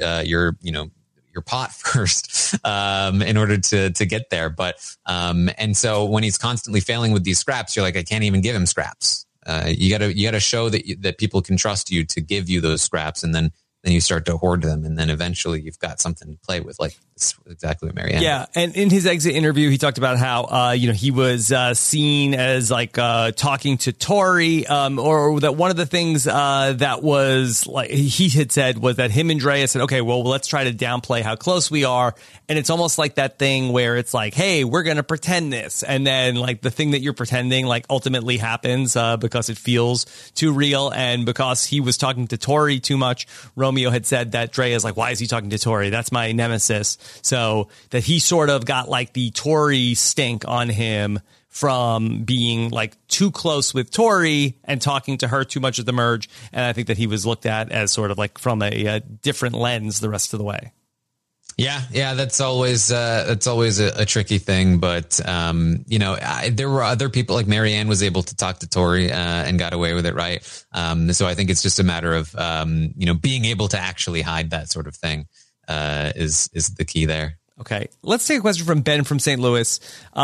Speaker 8: pot first, in order to get there. But, and so when he's constantly failing with these scraps, you're like, I can't even give him scraps. You gotta show that people can trust you to give you those scraps. And then you start to hoard them. And then eventually you've got something to play with. Like, that's exactly what Marianne.
Speaker 7: Yeah. And in his exit interview, he talked about how, he was seen as like talking to Tori, or that one of the things that was like he had said was that him and Drea said, okay, well, let's try to downplay how close we are. And it's almost like that thing where it's like, hey, we're going to pretend this. And then like the thing that you're pretending like ultimately happens because it feels too real. And because he was talking to Tori too much, Romeo had said that Drea is like, why is he talking to Tori? That's my nemesis. So that he sort of got like the Tori stink on him from being like too close with Tori and talking to her too much at the merge. And I think that he was looked at as sort of like from a different lens the rest of the way.
Speaker 8: Yeah, that's always a tricky thing. But there were other people, like Marianne was able to talk to Tori and got away with it, right? So I think it's just a matter of being able to actually hide that sort of thing is the key there.
Speaker 7: Okay, let's take a question from Ben from St. Louis.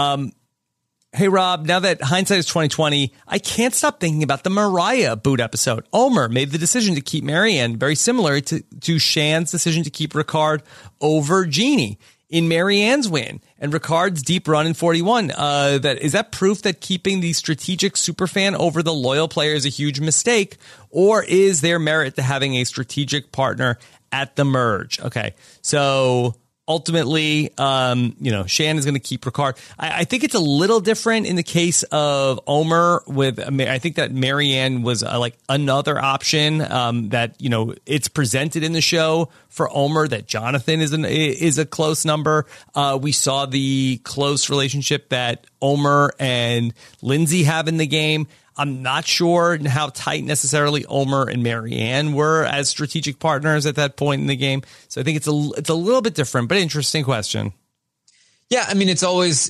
Speaker 7: Hey, Rob, now that hindsight is 2020, I can't stop thinking about the Mariah boot episode. Omer made the decision to keep Marianne, very similar to Shan's decision to keep Ricard over Jeannie in Marianne's win and Ricard's deep run in 41. Is that proof that keeping the strategic superfan over the loyal player is a huge mistake, or is there merit to having a strategic partner at the merge? Okay, so ultimately, Shan is going to keep Ricard. I think it's a little different in the case of Omer I think that Marianne was like another option that, it's presented in the show for Omer that Jonathan is a close number. We saw the close relationship that Omer and Lindsay have in the game. I'm not sure how tight necessarily Omer and Marianne were as strategic partners at that point in the game. So I think it's a little bit different, but interesting question.
Speaker 8: Yeah, I mean, there's always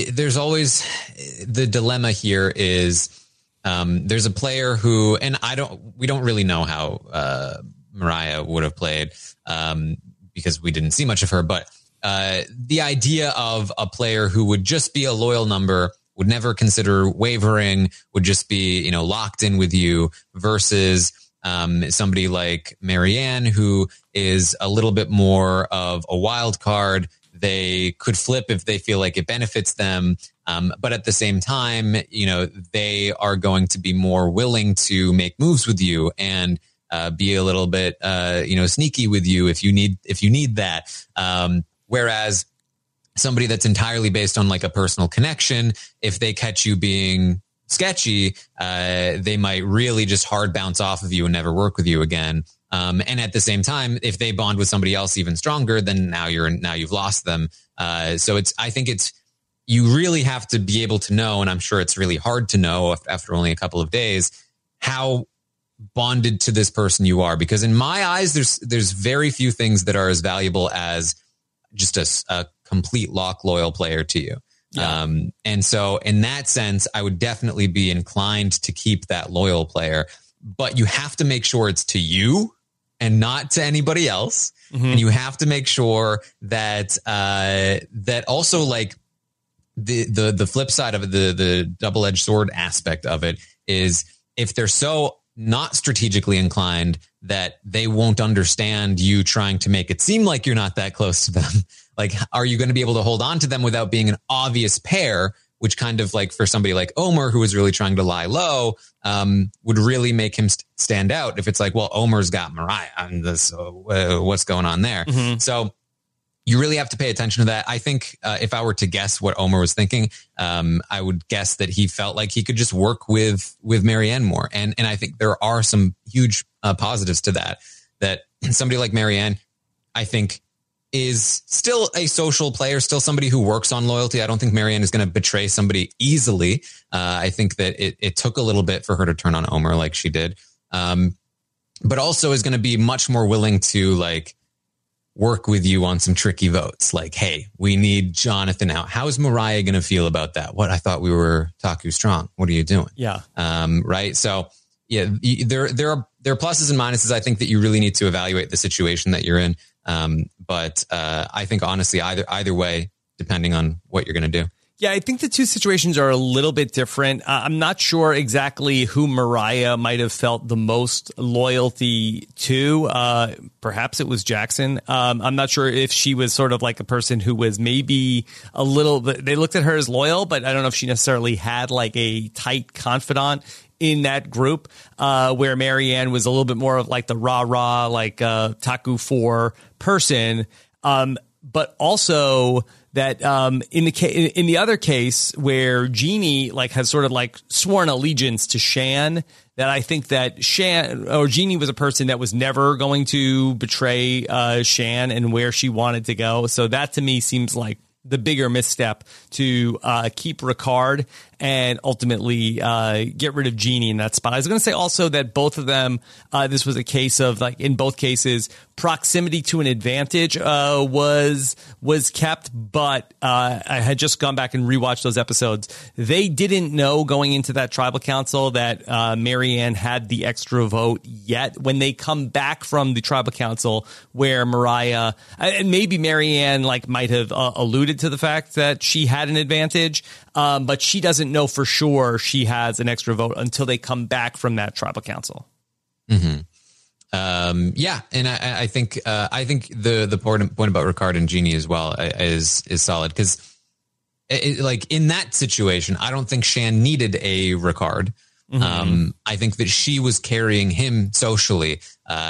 Speaker 8: the dilemma here is there's a player who, and we don't really know how Mariah would have played because we didn't see much of her, but the idea of a player who would just be a loyal number, would never consider wavering, would just be, locked in with you versus Somebody like Marianne, who is a little bit more of a wild card. They could flip if they feel like it benefits them. But at the same time, they are going to be more willing to make moves with you and be a little bit, sneaky with you if you need that. Whereas somebody that's entirely based on like a personal connection, if they catch you being sketchy, they might really just hard bounce off of you and never work with you again. And at the same time, if they bond with somebody else even stronger, then now you've lost them. So I think you really have to be able to know, and I'm sure it's really hard to know after only a couple of days, how bonded to this person you are. Because in my eyes, there's very few things that are as valuable as just a complete loyal player to you. Yeah. And so in that sense, I would definitely be inclined to keep that loyal player, but you have to make sure it's to you and not to anybody else. Mm-hmm. And you have to make sure that, that also like the flip side of it, the double-edged sword aspect of it is if they're so not strategically inclined that they won't understand you trying to make it seem like you're not that close to them. Like, are you going to be able to hold on to them without being an obvious pair, which kind of like for somebody like Omar, who was really trying to lie low, would really make him stand out. If it's like, well, Omar's got Mariah on this, what's going on there? Mm-hmm. So you really have to pay attention to that. I think if I were to guess what Omar was thinking, I would guess that he felt like he could just work with Marianne more. And I think there are some huge positives to that somebody like Marianne, I think, is still a social player, still somebody who works on loyalty. I don't think Marianne is going to betray somebody easily. I think that it took a little bit for her to turn on Omar like she did. But also is going to be much more willing to like work with you on some tricky votes. Like, hey, we need Jonathan out. How's Mariah going to feel about that? What? I thought we were Taku strong. What are you doing? Yeah. Right. So yeah, there are pluses and minuses. I think that you really need to evaluate the situation that you're in. But I think honestly, either way, depending on what you're going to do.
Speaker 7: Yeah, I think the two situations are a little bit different. I'm not sure exactly who Mariah might have felt the most loyalty to. Perhaps it was Jackson. I'm not sure if she was sort of like a person who was maybe a little bit, they looked at her as loyal, but I don't know if she necessarily had like a tight confidant in that group, where Marianne was a little bit more of like the rah-rah, like Taku 4 person. But also that in the other case where Jeannie like has sort of like sworn allegiance to Shan, that I think that Jeannie was a person that was never going to betray Shan and where she wanted to go. So that to me seems like the bigger misstep to keep Ricard and ultimately get rid of Jeannie in that spot. I was going to say also that both of them, this was a case of like in both cases, proximity to an advantage was kept, but I had just gone back and rewatched those episodes. They didn't know going into that tribal council that Marianne had the extra vote yet. When they come back from the tribal council where Mariah and maybe Marianne like might have alluded to the fact that she had an advantage, but she doesn't know for sure she has an extra vote until they come back from that tribal council.
Speaker 8: Mm-hmm. Yeah, and I think the point about Ricard and Jeannie as well is solid because like in that situation, I don't think Shan needed a Ricard. Mm-hmm. I think that she was carrying him socially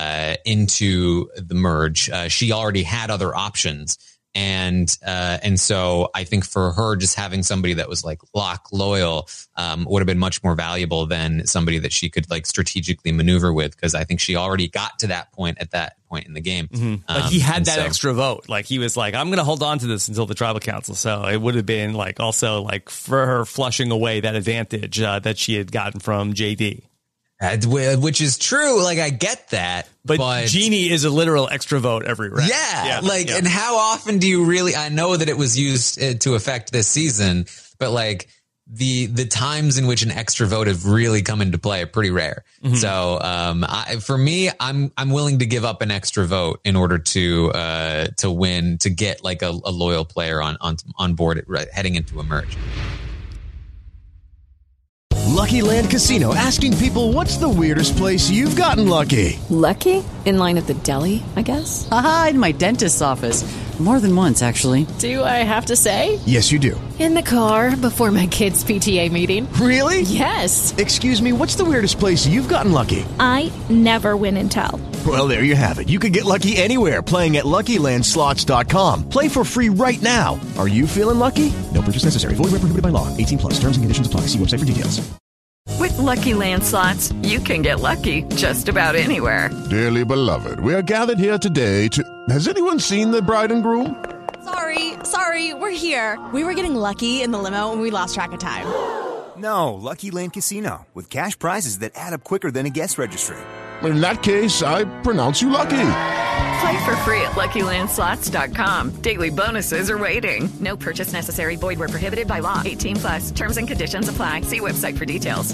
Speaker 8: into the merge. She already had other options. And so I think for her, just having somebody that was like loyal, would have been much more valuable than somebody that she could like strategically maneuver with. Cause I think she already got to that point at that point in the game.
Speaker 7: Mm-hmm. Like he had that extra vote. Like he was like, I'm going to hold on to this until the tribal council. So it would have been like also like for her flushing away that advantage, that she had gotten from JD.
Speaker 8: Which is true. Like, I get that.
Speaker 7: But Jeannie is a literal extra vote every round.
Speaker 8: Yeah. And how often do you really, I know that it was used to affect this season, but like the times in which an extra vote have really come into play are pretty rare. Mm-hmm. So, for me, I'm willing to give up an extra vote in order to win, to get like a loyal player on board heading into a merge.
Speaker 9: Lucky Land Casino, asking people, what's the weirdest place you've gotten lucky?
Speaker 10: Lucky? In line at the deli, I guess?
Speaker 11: Aha, in my dentist's office. More than once, actually.
Speaker 10: Do I have to say?
Speaker 9: Yes, you do.
Speaker 10: In the car before my kids' PTA meeting.
Speaker 9: Really?
Speaker 10: Yes.
Speaker 9: Excuse me, what's the weirdest place you've gotten lucky?
Speaker 12: I never win and tell.
Speaker 9: Well, there you have it. You can get lucky anywhere, playing at LuckyLandSlots.com. Play for free right now. Are you feeling lucky? No purchase necessary. Void where prohibited by law. 18+. Terms and conditions apply. See website for details.
Speaker 13: With Lucky Land Slots, you can get lucky just about anywhere.
Speaker 14: Dearly beloved, we are gathered here today to... Has anyone seen the bride and groom?
Speaker 15: Sorry, we're here. We were getting lucky in the limo and we lost track of time.
Speaker 16: No, Lucky Land Casino, with cash prizes that add up quicker than a guest registry.
Speaker 14: In that case, I pronounce you lucky.
Speaker 13: Play for free at LuckyLandSlots.com. Daily bonuses are waiting. No purchase necessary. Void where prohibited by law. 18+. Terms and conditions apply. See website for details.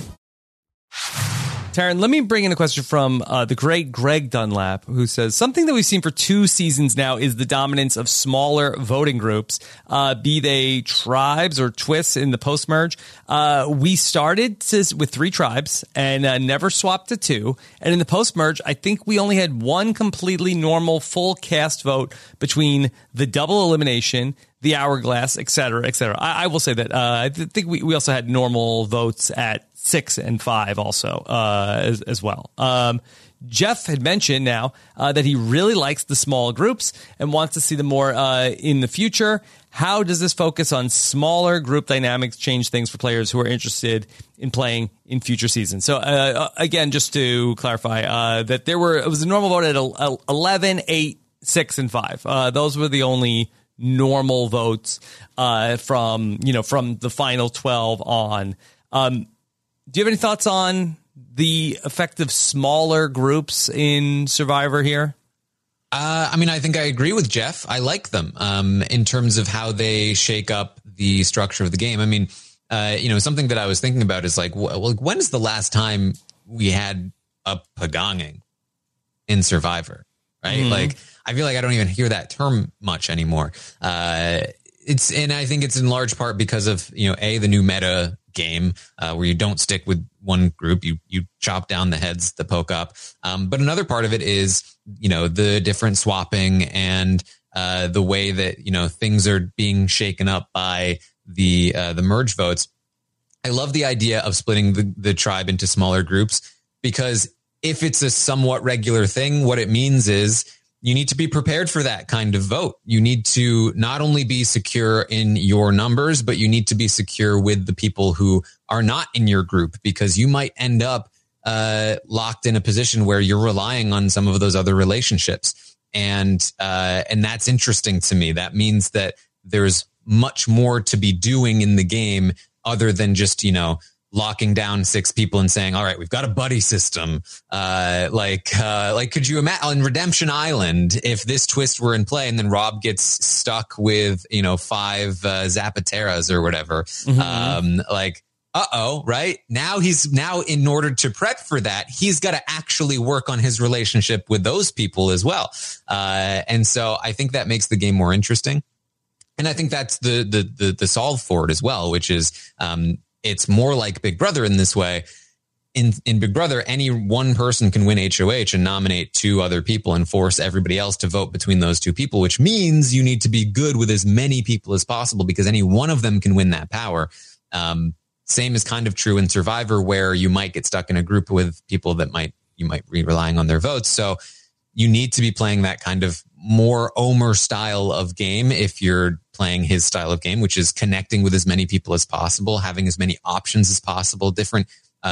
Speaker 7: Taryn, let me bring in a question from the great Greg Dunlap, who says, something that we've seen for 2 seasons now is the dominance of smaller voting groups, be they tribes or twists in the post-merge. We started with 3 tribes and never swapped to 2. And in the post-merge, I think we only had 1 completely normal full cast vote between the double elimination, the hourglass, et cetera, et cetera. I will say that I think we also had normal votes at 6 and 5 also as well. Jeff had mentioned now that he really likes the small groups and wants to see them more in the future. How does this focus on smaller group dynamics change things for players who are interested in playing in future seasons? So again, just to clarify, that it was a normal vote at 11, 8, 6, and 5. Those were the only normal votes from the final 12 on. Do you have any thoughts on the effect of smaller groups in Survivor here?
Speaker 8: I think I agree with Jeff. I like them in terms of how they shake up the structure of the game. Something that I was thinking about is when is the last time we had a pagonging in Survivor, right? Mm-hmm. I feel like I don't even hear that term much anymore. And I think it's in large part because of, the new meta game where you don't stick with one group, you chop down the heads that poke up. But another part of it is, the different swapping and the way that, things are being shaken up by the merge votes. I love the idea of splitting the tribe into smaller groups, because if it's a somewhat regular thing, what it means is you need to be prepared for that kind of vote. You need to not only be secure in your numbers, but you need to be secure with the people who are not in your group, because you might end up locked in a position where you're relying on some of those other relationships. And that's interesting to me. That means that there's much more to be doing in the game other than just, locking down 6 people and saying, all right, we've got a buddy system. Could you imagine on Redemption Island, if this twist were in play and then Rob gets stuck with, 5 Zapateras or whatever, mm-hmm. Right? Now in order to prep for that, he's got to actually work on his relationship with those people as well. And so I think that makes the game more interesting. And I think that's the solve for it as well, which is, it's more like Big Brother in this way. In Big Brother, any one person can win HOH and nominate 2 other people and force everybody else to vote between those 2 people, which means you need to be good with as many people as possible, because any one of them can win that power. Same is kind of true in Survivor, where you might get stuck in a group with people that you might be relying on their votes. So you need to be playing that kind of more Omer style of game if you're playing his style of game, which is connecting with as many people as possible, having as many options as possible. Different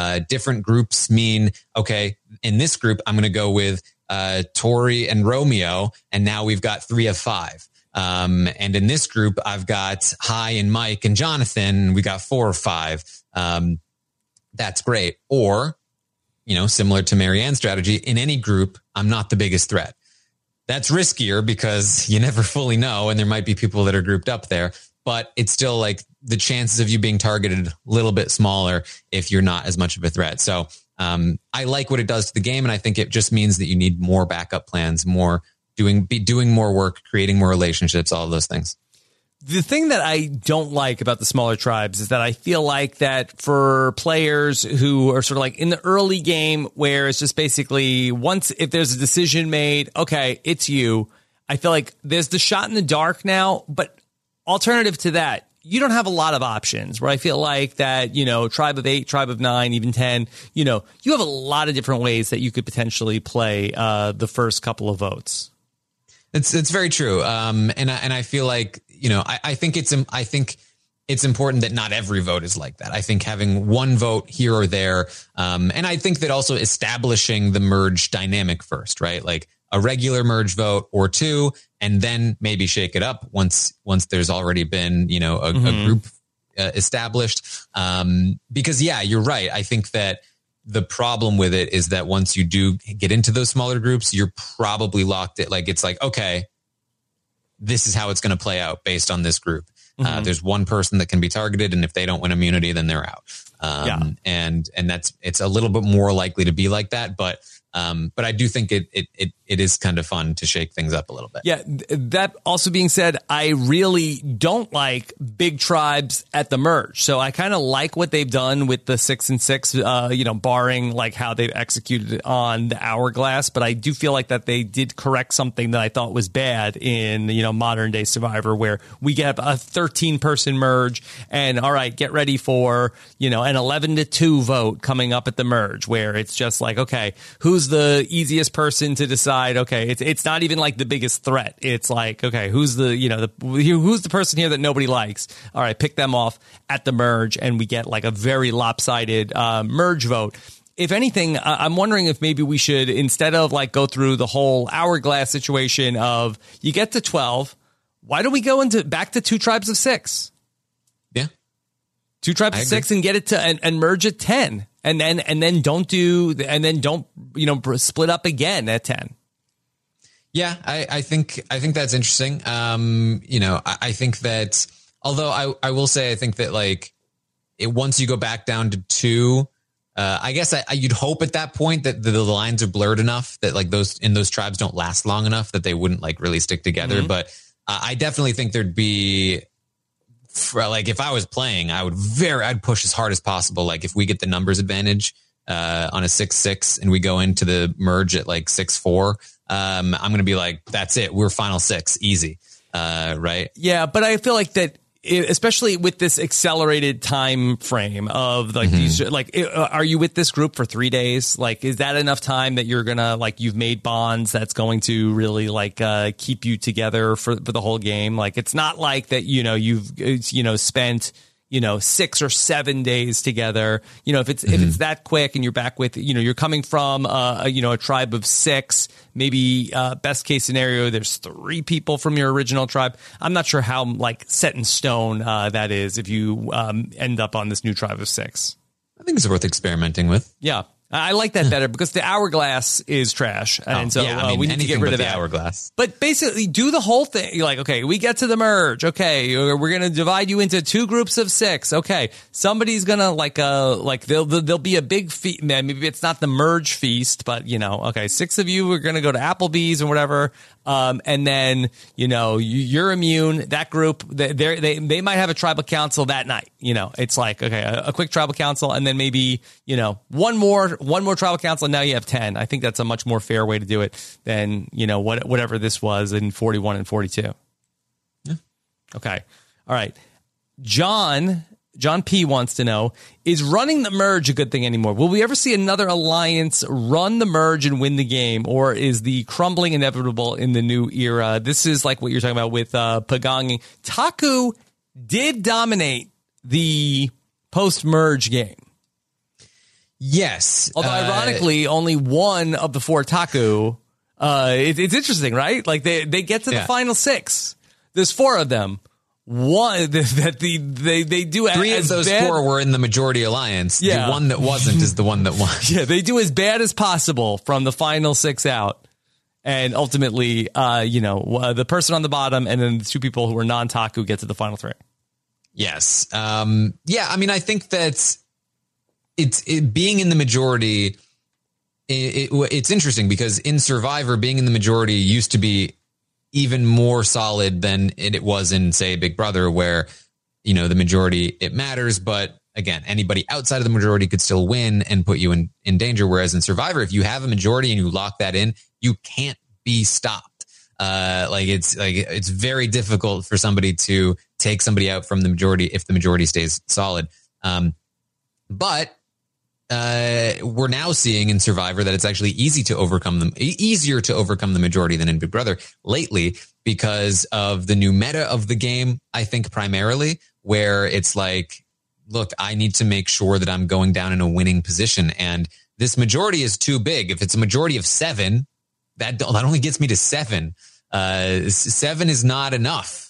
Speaker 8: groups mean, okay, in this group, I'm going to go with Tori and Romeo, and now we've got 3 of 5. And in this group, I've got Hai and Mike and Jonathan. We got 4 or 5. That's great. Or, similar to Marianne's strategy, in any group, I'm not the biggest threat. That's riskier because you never fully know, and there might be people that are grouped up there, but it's still the chances of you being targeted a little bit smaller if you're not as much of a threat. So I like what it does to the game, and I think it just means that you need more backup plans, doing more work, creating more relationships, all of those things.
Speaker 7: The thing that I don't like about the smaller tribes is that I feel like that for players who are sort of like in the early game where it's just basically if there's a decision made, okay, it's you. I feel like there's the shot in the dark now, but alternative to that, you don't have a lot of options where I feel like that, tribe of 8, tribe of 9, even 10, you have a lot of different ways that you could potentially play the first couple of votes.
Speaker 8: It's very true. And I feel like, I think it's important that not every vote is like that. I think having one vote here or there. And I think that also establishing the merge dynamic first, right? Like a regular merge vote or two, and then maybe shake it up once there's already been, a group established. Because you're right. I think that the problem with it is that once you do get into those smaller groups, you're probably locked it. Like, it's like, okay, this is how it's going to play out based on this group. There's one person that can be targeted, and if they don't win immunity, then they're out. And it's a little bit more likely to be like that. But I do think it is kind of fun to shake things up a little bit.
Speaker 7: Yeah. That also being said, I really don't like big tribes at the merge. So I kind of like what they've done with the 6 and 6, barring like how they've executed it on the Hourglass. But I do feel like that they did correct something that I thought was bad in, modern day Survivor, where we get a 13-person merge and all right, get ready for, an 11-2 vote coming up at the merge, where it's just like, okay, who's the easiest person to decide? Okay, it's not even like the biggest threat. It's like, okay, who's the person here that nobody likes? All right, pick them off at the merge, and we get like a very lopsided merge vote. If anything, I'm wondering if maybe we should, instead of like go through the whole Hourglass situation of you get to 12, why don't we go back to 2 tribes of 6?
Speaker 8: Yeah,
Speaker 7: 2 tribes of 6 and get it to and merge at 10. And then don't split up again at 10.
Speaker 8: Yeah, I think that's interesting. I think that, although I will say, I think that like once you go back down to 2, I guess you'd hope at that point that the lines are blurred enough that like those tribes don't last long enough that they wouldn't like really stick together. Mm-hmm. But I definitely think there'd be, like if I was playing, I'd push as hard as possible. Like if we get the numbers advantage on a 6-6 and we go into the merge at like 6-4, I'm going to be like, that's it. We're final 6, easy. Right.
Speaker 7: Yeah. But I feel like that, especially with this accelerated time frame of like these, like, are you with this group for 3 days? Like, is that enough time that you're gonna like you've made bonds that's going to really like keep you together for the whole game? Like, it's not like that you've spent 6 or 7 days together. If it's that quick and you're back with you're coming from a tribe of 6. Maybe best case scenario, there's 3 people from your original tribe. I'm not sure how like set in stone that is if you end up on this new tribe of 6.
Speaker 8: I think it's worth experimenting with.
Speaker 7: Yeah. I like that better because the Hourglass is trash. And we need to get rid of that.
Speaker 8: Hourglass.
Speaker 7: But basically do the whole thing. You're like, okay, we get to the merge. Okay. We're going to divide you into 2 groups of 6. Okay. Somebody's going to there'll be a big feast. Maybe it's not the merge feast, but okay. 6 of you are going to go to Applebee's or whatever. And then, you're immune. That group, they might have a tribal council that night. It's like, okay, a quick tribal council and then maybe, one more tribal council. And now you have 10. I think that's a much more fair way to do it than, whatever this was in 41 and 42.
Speaker 8: Yeah.
Speaker 7: Okay. All right. John P wants to know, is running the merge a good thing anymore? Will we ever see another alliance run the merge and win the game? Or is the crumbling inevitable in the new era? This is like what you're talking about with Pagong. Taku did dominate the post-merge game.
Speaker 8: Yes.
Speaker 7: Although ironically, only one of the 4 Taku, it's interesting, right? Like they get to the final 6. There's 4 of them. One that they do
Speaker 8: 3 of those 4 were in the majority alliance.
Speaker 7: Yeah.
Speaker 8: The one that wasn't is the one that won.
Speaker 7: Yeah, they do as bad as possible from the final 6 out, and ultimately, the person on the bottom and then the 2 people who are non-Taku get to the final 3.
Speaker 8: Yes. I mean, I think that it being in the majority. It's interesting because in Survivor, being in the majority used to be even more solid than it was in, say, Big Brother, where, you know, the majority, it matters. But again, anybody outside of the majority could still win and put you in danger. Whereas in Survivor, if you have a majority and you lock that in, you can't be stopped. It's very difficult for somebody to take somebody out from the majority if the majority stays solid. But we're now seeing in Survivor that it's actually easier to overcome the majority than in Big Brother lately, because of the new meta of the game. I think primarily where it's like, look, I need to make sure that I'm going down in a winning position, and this majority is too big. If it's a majority of 7, that only gets me to 7. 7 is not enough.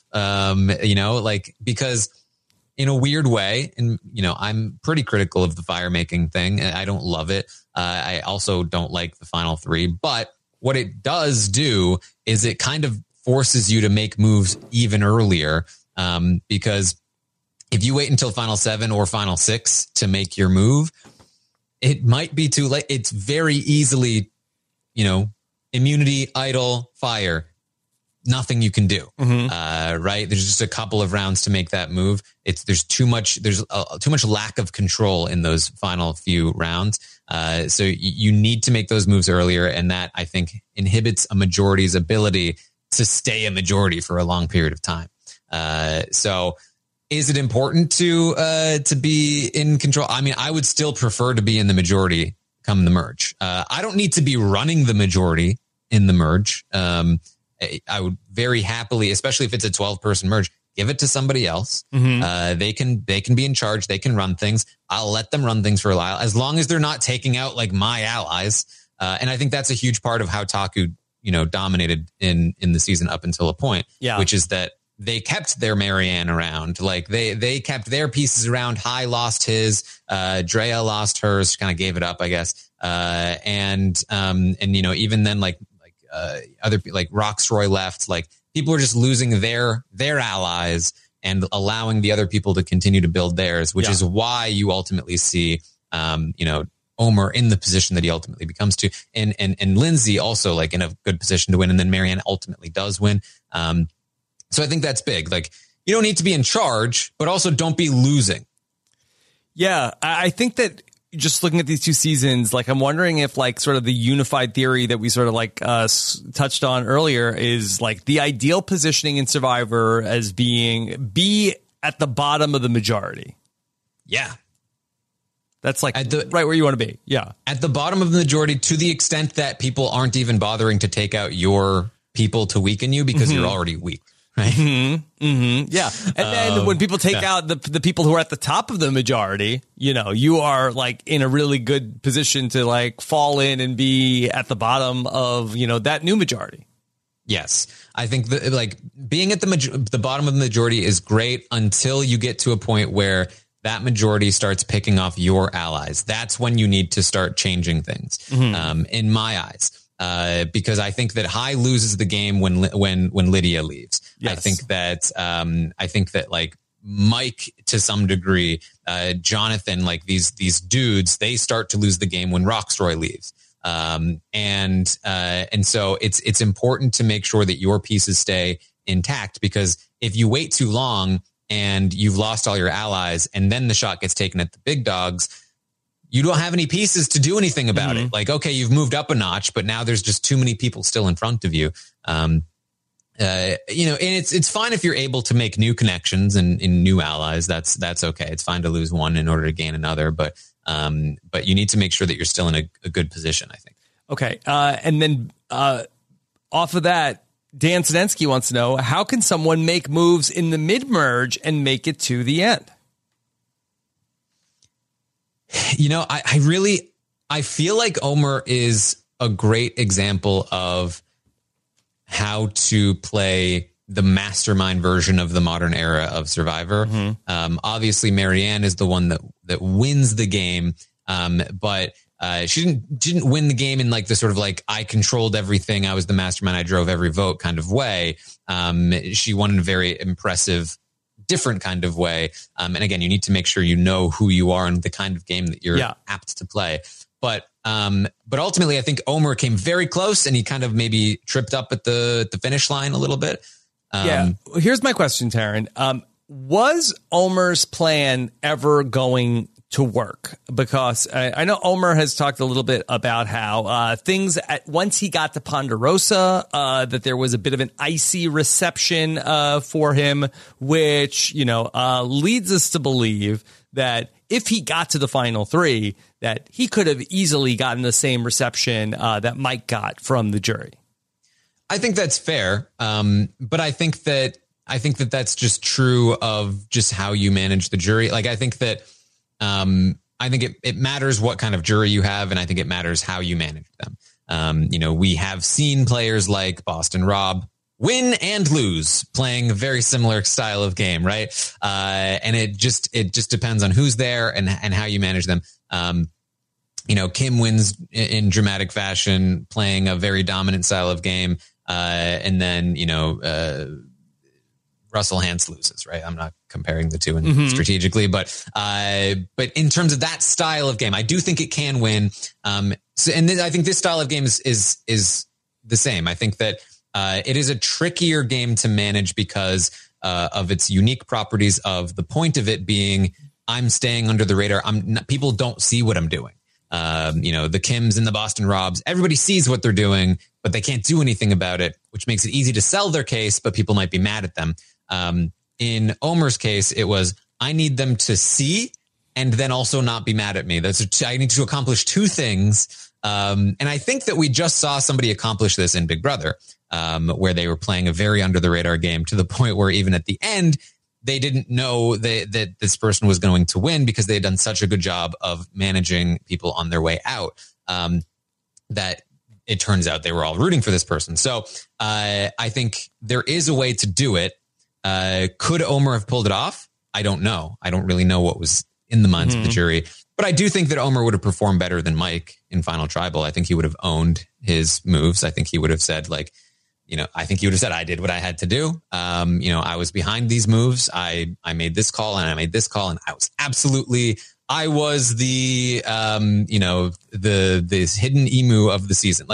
Speaker 8: Because in a weird way, and, you know, I'm pretty critical of the fire making thing. I don't love it. I also don't like the final 3, but what it does do is it kind of forces you to make moves even earlier. Because if you wait until final 7 or final 6 to make your move, it might be too late. It's very easily, you know, immunity, idle, fire. Nothing you can do, right? There's just a couple of rounds to make that move. There's too much lack of control in those final few rounds. So you need to make those moves earlier, and that, I think, inhibits a majority's ability to stay a majority for a long period of time. So is it important to be in control? I mean, I would still prefer to be in the majority come the merge. I don't need to be running the majority in the merge. I would very happily, especially if it's a 12-person merge, give it to somebody else. They can be in charge. They can run things. I'll let them run things for a while, as long as they're not taking out like my allies. And I think that's a huge part of how Taku, you know, dominated in the season up until a point, which is that they kept their Marianne around. Like they kept their pieces around. Hai lost his, Drea lost hers, kind of gave it up, I guess. And you know, even then, other people like Roxroy left, like people are just losing their allies and allowing the other people to continue to build theirs, which is why you ultimately see, you know, Omar in the position that he ultimately becomes to, and Lindsay also like in a good position to win. And then Marianne ultimately does win. So I think that's big. Like, you don't need to be in charge, but also don't be losing.
Speaker 7: Yeah. I think that, just looking at these 2 seasons, like I'm wondering if like sort of the unified theory that we sort of like touched on earlier is like the ideal positioning in Survivor as be at the bottom of the majority.
Speaker 8: Yeah.
Speaker 7: That's like right where you want to be. Yeah.
Speaker 8: At the bottom of the majority, to the extent that people aren't even bothering to take out your people to weaken you because you're already weak. Right.
Speaker 7: Yeah. And then when people take out the people who are at the top of the majority, you know, you are like in a really good position to like fall in and be at the bottom of, you know, that new majority.
Speaker 8: Yes. I think that like being at the bottom of the majority is great until you get to a point where that majority starts picking off your allies. That's when you need to start changing things. In my eyes. Because I think that Hai loses the game when Lydia leaves. Yes. I think that like Mike to some degree, Jonathan, like these dudes, they start to lose the game when Roxroy leaves. And so it's important to make sure that your pieces stay intact, because if you wait too long and you've lost all your allies and then the shot gets taken at the big dogs, you don't have any pieces to do anything about it. Like, okay, you've moved up a notch, but now there's just too many people still in front of you. You know, and it's fine if you're able to make new connections and new allies. That's okay. It's fine to lose one in order to gain another, but you need to make sure that you're still in a good position, I think.
Speaker 7: Okay. And then off of that, Dan Snensky wants to know, how can someone make moves in the mid-merge and make it to the end?
Speaker 8: You know, I feel like Omar is a great example of how to play the mastermind version of the modern era of Survivor. Obviously, Marianne is the one that wins the game, but she didn't win the game in like the sort of like I controlled everything, I was the mastermind, I drove every vote kind of way. She won in a very impressive, different kind of way. And again, you need to make sure you know who you are and the kind of game that you're apt to play. But ultimately, I think Omer came very close, and he kind of maybe tripped up at the finish line a little bit.
Speaker 7: Here's my question, Taryn. Was Omer's plan ever going to work? Because I know Omer has talked a little bit about how once he got to Ponderosa, that there was a bit of an icy reception for him, which, leads us to believe that if he got to the final three, that he could have easily gotten the same reception that Mike got from the jury.
Speaker 8: I think that's fair. But I think that that's just true of just how you manage the jury. Like, I think that I think it matters what kind of jury you have, and I think it matters how you manage them. We have seen players like Boston Rob win and lose playing a very similar style of game, right? And it just depends on who's there and how you manage them. Kim wins in dramatic fashion playing a very dominant style of game. And then, Russell Hantz loses, right? I'm not comparing the two strategically, but in terms of that style of game, I do think it can win. I think this style of game is the same. I think that it is a trickier game to manage because of its unique properties, of the point of it being I'm staying under the radar. People don't see what I'm doing. The Kims and the Boston Robs, everybody sees what they're doing, but they can't do anything about it, which makes it easy to sell their case, but people might be mad at them. In Omer's case, it was, I need them to see and then also not be mad at me. I need to accomplish two things. And I think that we just saw somebody accomplish this in Big Brother, where they were playing a very under the radar game to the point where even at the end, they didn't know that this person was going to win because they had done such a good job of managing people on their way out, that it turns out they were all rooting for this person. So I think there is a way to do it. Could Omer have pulled it off? I don't know. I don't really know what was in the minds of the jury. But I do think that Omer would have performed better than Mike in Final Tribal. I think he would have owned his moves. I think he would have said, I did what I had to do. I was behind these moves. I made this call and I made this call, and I was the this hidden emu of the season.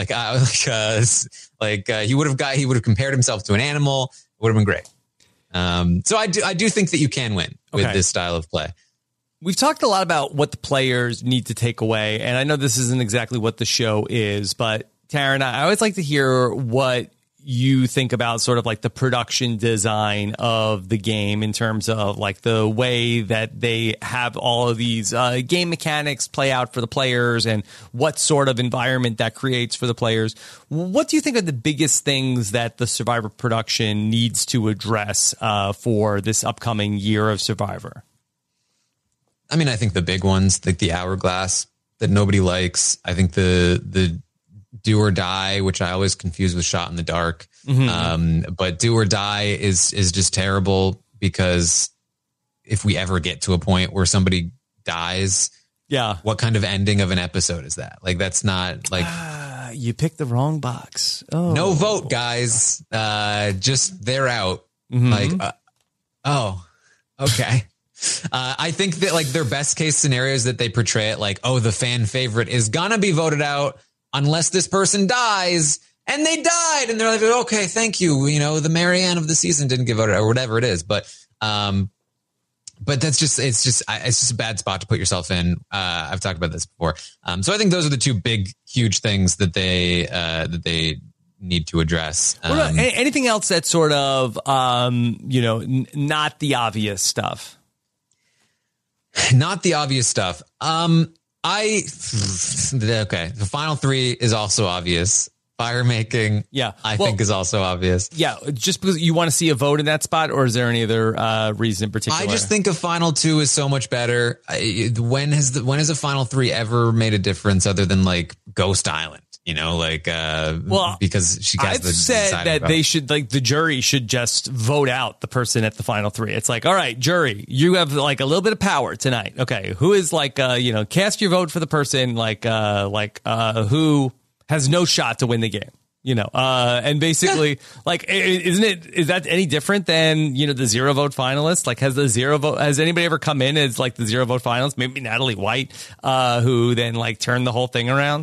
Speaker 8: He would have compared himself to an animal. It would have been great. So I do think that you can win with this style of play.
Speaker 7: We've talked a lot about what the players need to take away, and I know this isn't exactly what the show is, but Taryn, I always like to hear what you think about sort of like the production design of the game in terms of like the way that they have all of these game mechanics play out for the players and what sort of environment that creates for the players. What do you think are the biggest things that the Survivor production needs to address for this upcoming year of Survivor?
Speaker 8: I mean, I think the big ones, like the hourglass that nobody likes. I think the do or die, which I always confuse with shot in the dark. But do or die is just terrible, because if we ever get to a point where somebody dies, what kind of ending of an episode is that? Like, that's not like
Speaker 7: you picked the wrong box. Oh.
Speaker 8: No vote, guys. Just they're out. Okay. I think that like their best case scenarios that they portray it like, the fan favorite is gonna be voted out unless this person dies, and they died, and they're like, okay, thank you. The Marianne of the season didn't get voted out, or whatever it is. But that's just, it's just a bad spot to put yourself in. I've talked about this before. So I think those are the two big, huge things that they need to address.
Speaker 7: What about anything else that's sort of, not the obvious stuff?
Speaker 8: Not the obvious stuff. The final three is also obvious. Fire making, I think is also obvious.
Speaker 7: Yeah, just because you want to see a vote in that spot, or is there any other reason in particular?
Speaker 8: I just think a final two is so much better. When has a final three ever made a difference other than like Ghost Island? Because she
Speaker 7: I've said that they should, like, the jury should just vote out the person at the final three. It's like, all right, jury, you have like a little bit of power tonight. Okay, who is like, cast your vote for the person who has no shot to win the game. And basically, like, is that any different than, the 0 vote finalists? Like, has anybody ever come in as like the 0 vote finalist? Maybe Natalie White, who then like turned the whole thing around.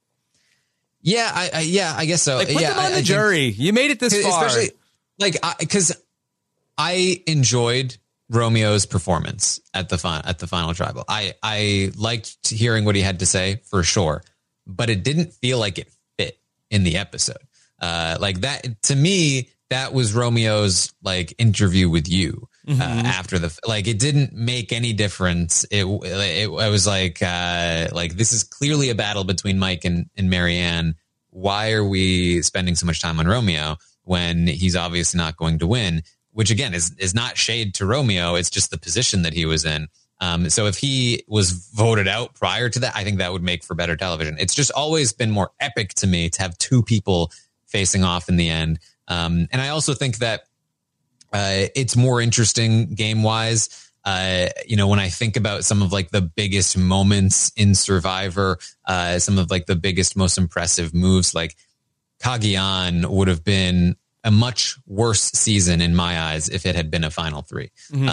Speaker 8: Yeah, I guess so.
Speaker 7: Like, put them on the jury. You made it this far.
Speaker 8: Especially, like, because I enjoyed Romeo's performance at the final tribal. I liked hearing what he had to say for sure, but it didn't feel like it fit in the episode. Like that, to me, that was Romeo's like interview with you after it didn't make any difference. It was like this is clearly a battle between Mike and Marianne. Why are we spending so much time on Romeo when he's obviously not going to win? Which again is not shade to Romeo. It's just the position that he was in. So if he was voted out prior to that, I think that would make for better television. It's just always been more epic to me to have two people facing off in the end. And I also think that it's more interesting game wise. When I think about some of like the biggest moments in Survivor, some of like the biggest, most impressive moves, like Cagayan would have been a much worse season in my eyes if it had been a final three.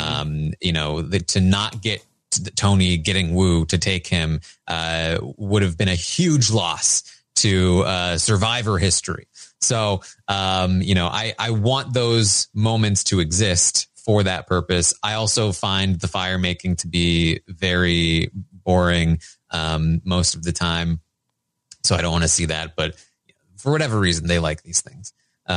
Speaker 8: To not get Tony getting Wu to take him would have been a huge loss to Survivor history. So, I want those moments to exist for that purpose. I also find the fire making to be very boring most of the time. So I don't want to see that, but for whatever reason, they like these things.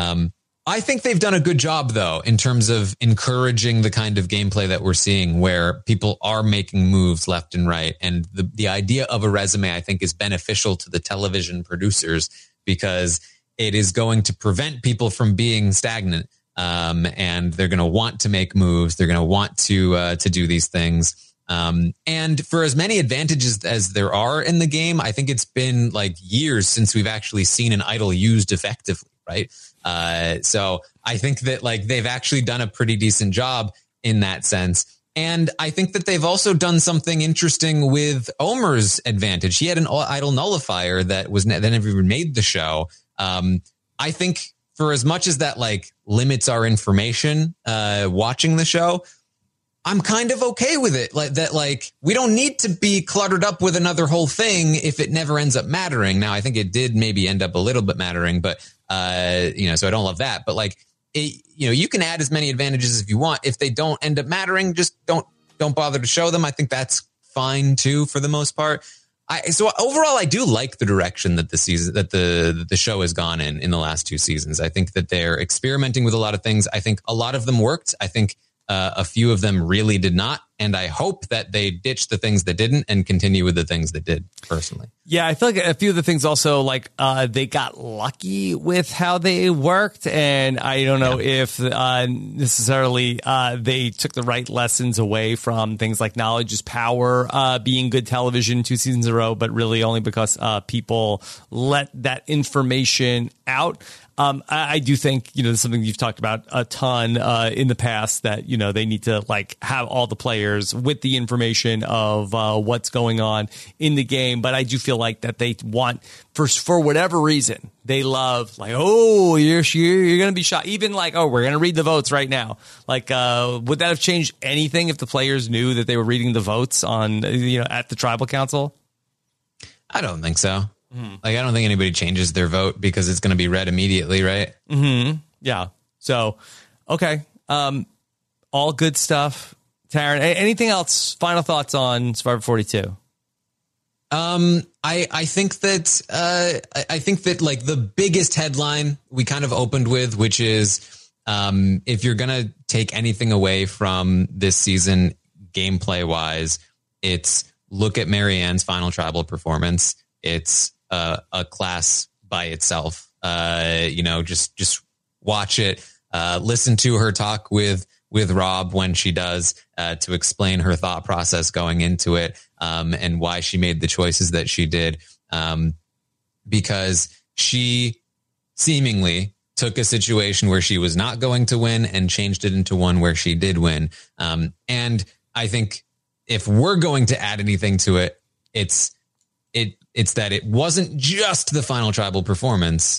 Speaker 8: I think they've done a good job, though, in terms of encouraging the kind of gameplay that we're seeing where people are making moves left and right. And the idea of a resume, I think, is beneficial to the television producers because it is going to prevent people from being stagnant. And they're going to want to make moves. They're going to want to do these things. And for as many advantages as there are in the game, I think it's been like years since we've actually seen an idol used effectively. Right. So I think that like they've actually done a pretty decent job in that sense. And I think that they've also done something interesting with Omer's advantage. He had an idol nullifier that never even made the show. I think for as much as that like limits our information, watching the show, I'm kind of okay with it. Like that, like we don't need to be cluttered up with another whole thing if it never ends up mattering. Now, I think it did maybe end up a little bit mattering, but so I don't love that. But like, you can add as many advantages as you want. If they don't end up mattering, just don't bother to show them. I think that's fine too, for the most part. So overall, I do like the direction that the show has gone in the last two seasons. I think that they're experimenting with a lot of things. I think a lot of them worked. I think a few of them really did not. And I hope that they ditch the things that didn't and continue with the things that did, personally.
Speaker 7: Yeah, I feel like a few of the things also, like, they got lucky with how they worked. And I don't know if necessarily they took the right lessons away from things like Knowledge is Power being good television 2 seasons in a row, but really only because people let that information out. I do think, this is something you've talked about a ton in the past, that, they need to like have all the players with the information of what's going on in the game. But I do feel like that they want, for whatever reason, they love like, oh, you're going to be shot. Even like, oh, we're going to read the votes right now. Like, would that have changed anything if the players knew that they were reading the votes on, at the tribal council?
Speaker 8: I don't think so. Like, I don't think anybody changes their vote because it's going to be read immediately, right?
Speaker 7: Yeah. So, okay. All good stuff. Taryn, anything else? Final thoughts on Survivor 42?
Speaker 8: I think that like the biggest headline we kind of opened with, which is, if you're going to take anything away from this season, gameplay wise, it's look at Marianne's final tribal performance. It's a class by itself. Just watch it, listen to her talk with Rob when she does, to explain her thought process going into it, and why she made the choices that she did. Because she seemingly took a situation where she was not going to win and changed it into one where she did win. And I think if we're going to add anything to it, it's that it wasn't just the final tribal performance.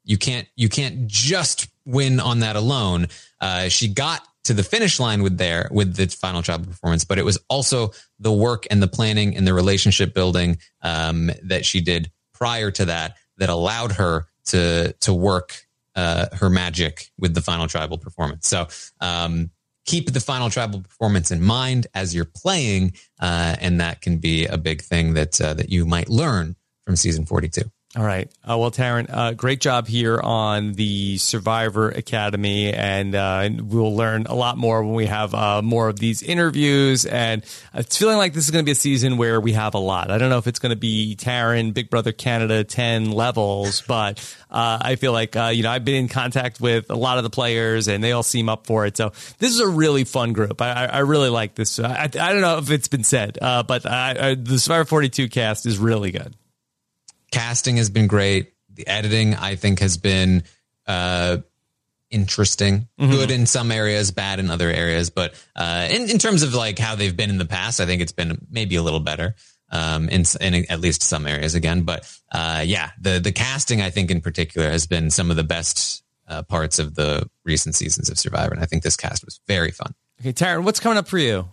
Speaker 8: you can't just win on that alone. She got to the finish line with the Final Tribal performance, but it was also the work and the planning and the relationship building that she did prior to that allowed her to work her magic with the Final Tribal performance. So keep the Final Tribal performance in mind as you're playing, and that can be a big thing that you might learn from season 42.
Speaker 7: All right. Well, Taryn, great job here on the Survivor Academy, and we'll learn a lot more when we have more of these interviews. And it's feeling like this is going to be a season where we have a lot. I don't know if it's going to be Taryn, Big Brother Canada 10 levels, but I feel like, I've been in contact with a lot of the players, and they all seem up for it. So this is a really fun group. I really like this. I don't know if it's been said, but the Survivor 42 cast is really good.
Speaker 8: Casting has been great. The editing, I think, has been interesting. Good in some areas, bad in other areas. But in terms of like how they've been in the past, I think it's been maybe a little better in at least some areas again. But the casting, I think, in particular, has been some of the best parts of the recent seasons of Survivor. And I think this cast was very fun.
Speaker 7: Okay, Taryn, what's coming up for you?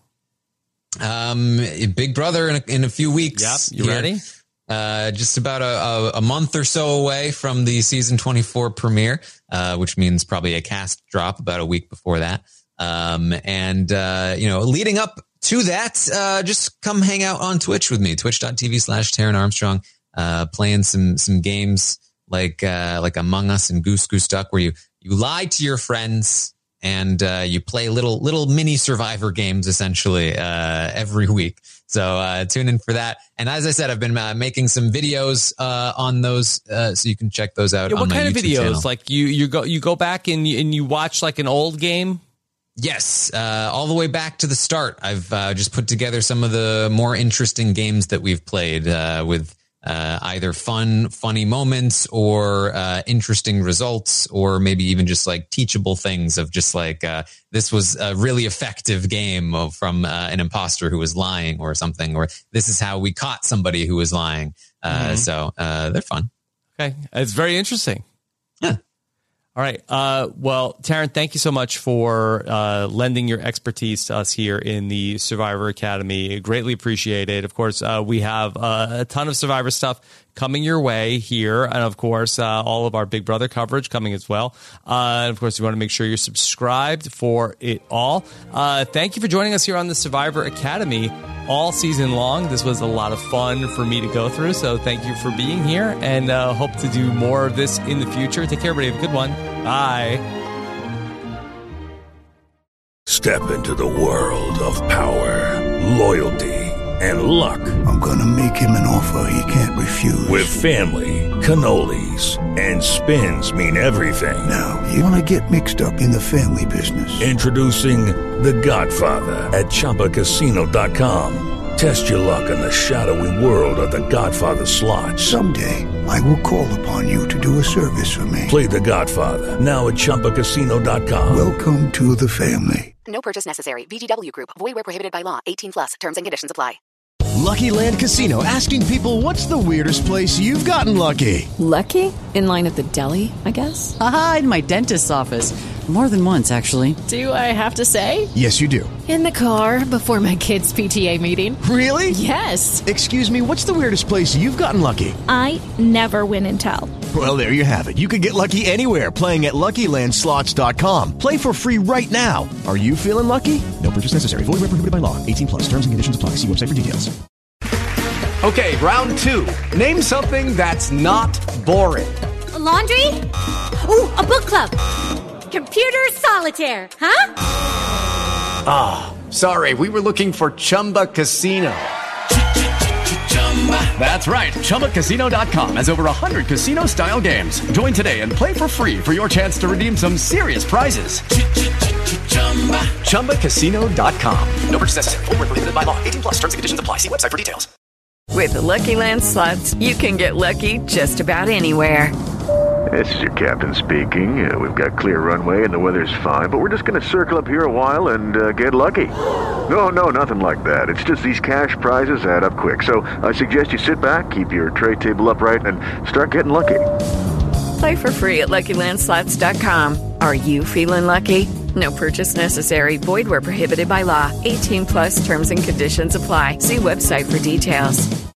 Speaker 8: Big Brother in a few weeks.
Speaker 7: Yep, you ready?
Speaker 8: Just about a month or so away from the season 24 premiere, which means probably a cast drop about a week before that. Leading up to that, just come hang out on Twitch with me, twitch.tv/Taryn Armstrong, playing some games like Among Us and Goose Goose Duck, where you lie to your friends and you play little mini Survivor games essentially every week. So tune in for that. And as I said, I've been making some videos on those, so you can check those out.
Speaker 7: What
Speaker 8: on
Speaker 7: kind
Speaker 8: my
Speaker 7: of
Speaker 8: YouTube
Speaker 7: videos?
Speaker 8: channel.
Speaker 7: Like you go back and you watch like an old game?
Speaker 8: Yes, all the way back to the start. I've just put together some of the more interesting games that we've played with either funny moments or interesting results, or maybe even just like teachable things of just like this was a really effective game from an imposter who was lying or something, or this is how we caught somebody who was lying. So they're fun.
Speaker 7: Okay, it's very interesting.
Speaker 8: Yeah.
Speaker 7: All right. Well, Taryn, thank you so much for lending your expertise to us here in the Survivor Academy. Greatly appreciated. Of course, we have a ton of Survivor stuff coming your way here. And of course, all of our Big Brother coverage coming as well. And of course, you want to make sure you're subscribed for it all. Thank you for joining us here on the Survivor Academy all season long. This was a lot of fun for me to go through. So thank you for being here, and hope to do more of this in the future. Take care, everybody. Have a good one. Bye.
Speaker 17: Step into the world of power, loyalty, and luck.
Speaker 18: I'm gonna make him an offer he can't refuse.
Speaker 17: With family, cannolis, and spins mean everything.
Speaker 18: Now, you wanna get mixed up in the family business.
Speaker 17: Introducing The Godfather at ChumbaCasino.com. Test your luck in the shadowy world of The Godfather slot.
Speaker 18: Someday, I will call upon you to do a service for me.
Speaker 17: Play The Godfather now at ChumbaCasino.com.
Speaker 18: Welcome to the family.
Speaker 19: No purchase necessary. VGW Group. Void where prohibited by law. 18+. Terms and conditions apply.
Speaker 9: Lucky Land Casino, asking people, what's the weirdest place you've gotten lucky?
Speaker 10: Lucky? In line at the deli, I guess?
Speaker 11: Aha, in my dentist's office. More than once, actually.
Speaker 10: Do I have to say?
Speaker 9: Yes, you do.
Speaker 10: In the car before my kids' PTA meeting.
Speaker 9: Really?
Speaker 10: Yes.
Speaker 9: Excuse me, what's the weirdest place you've gotten lucky?
Speaker 12: I never win and tell.
Speaker 9: Well, there you have it. You can get lucky anywhere, playing at LuckyLandSlots.com. Play for free right now. Are you feeling lucky? No purchase necessary. Void where prohibited by law. 18+. Terms and conditions apply. See website for details.
Speaker 20: Okay, round two. Name something that's not boring.
Speaker 21: A laundry? Ooh, a book club. Computer solitaire, huh?
Speaker 20: Ah, sorry, we were looking for Chumba Casino. That's right, ChumbaCasino.com has over 100 casino-style games. Join today and play for free for your chance to redeem some serious prizes. ChumbaCasino.com. No purchase necessary. Void where prohibited by law. 18+. Terms and conditions apply. See website for details.
Speaker 13: With the Lucky Land Slots, you can get lucky just about anywhere.
Speaker 22: This is your captain speaking. We've got clear runway and the weather's fine, but we're just going to circle up here a while and get lucky. No, nothing like that. It's just these cash prizes add up quick. So I suggest you sit back, keep your tray table upright, and start getting lucky.
Speaker 13: Play for free at LuckyLandSlots.com. Are you feeling lucky? No purchase necessary. Void where prohibited by law. 18 plus terms and conditions apply. See website for details.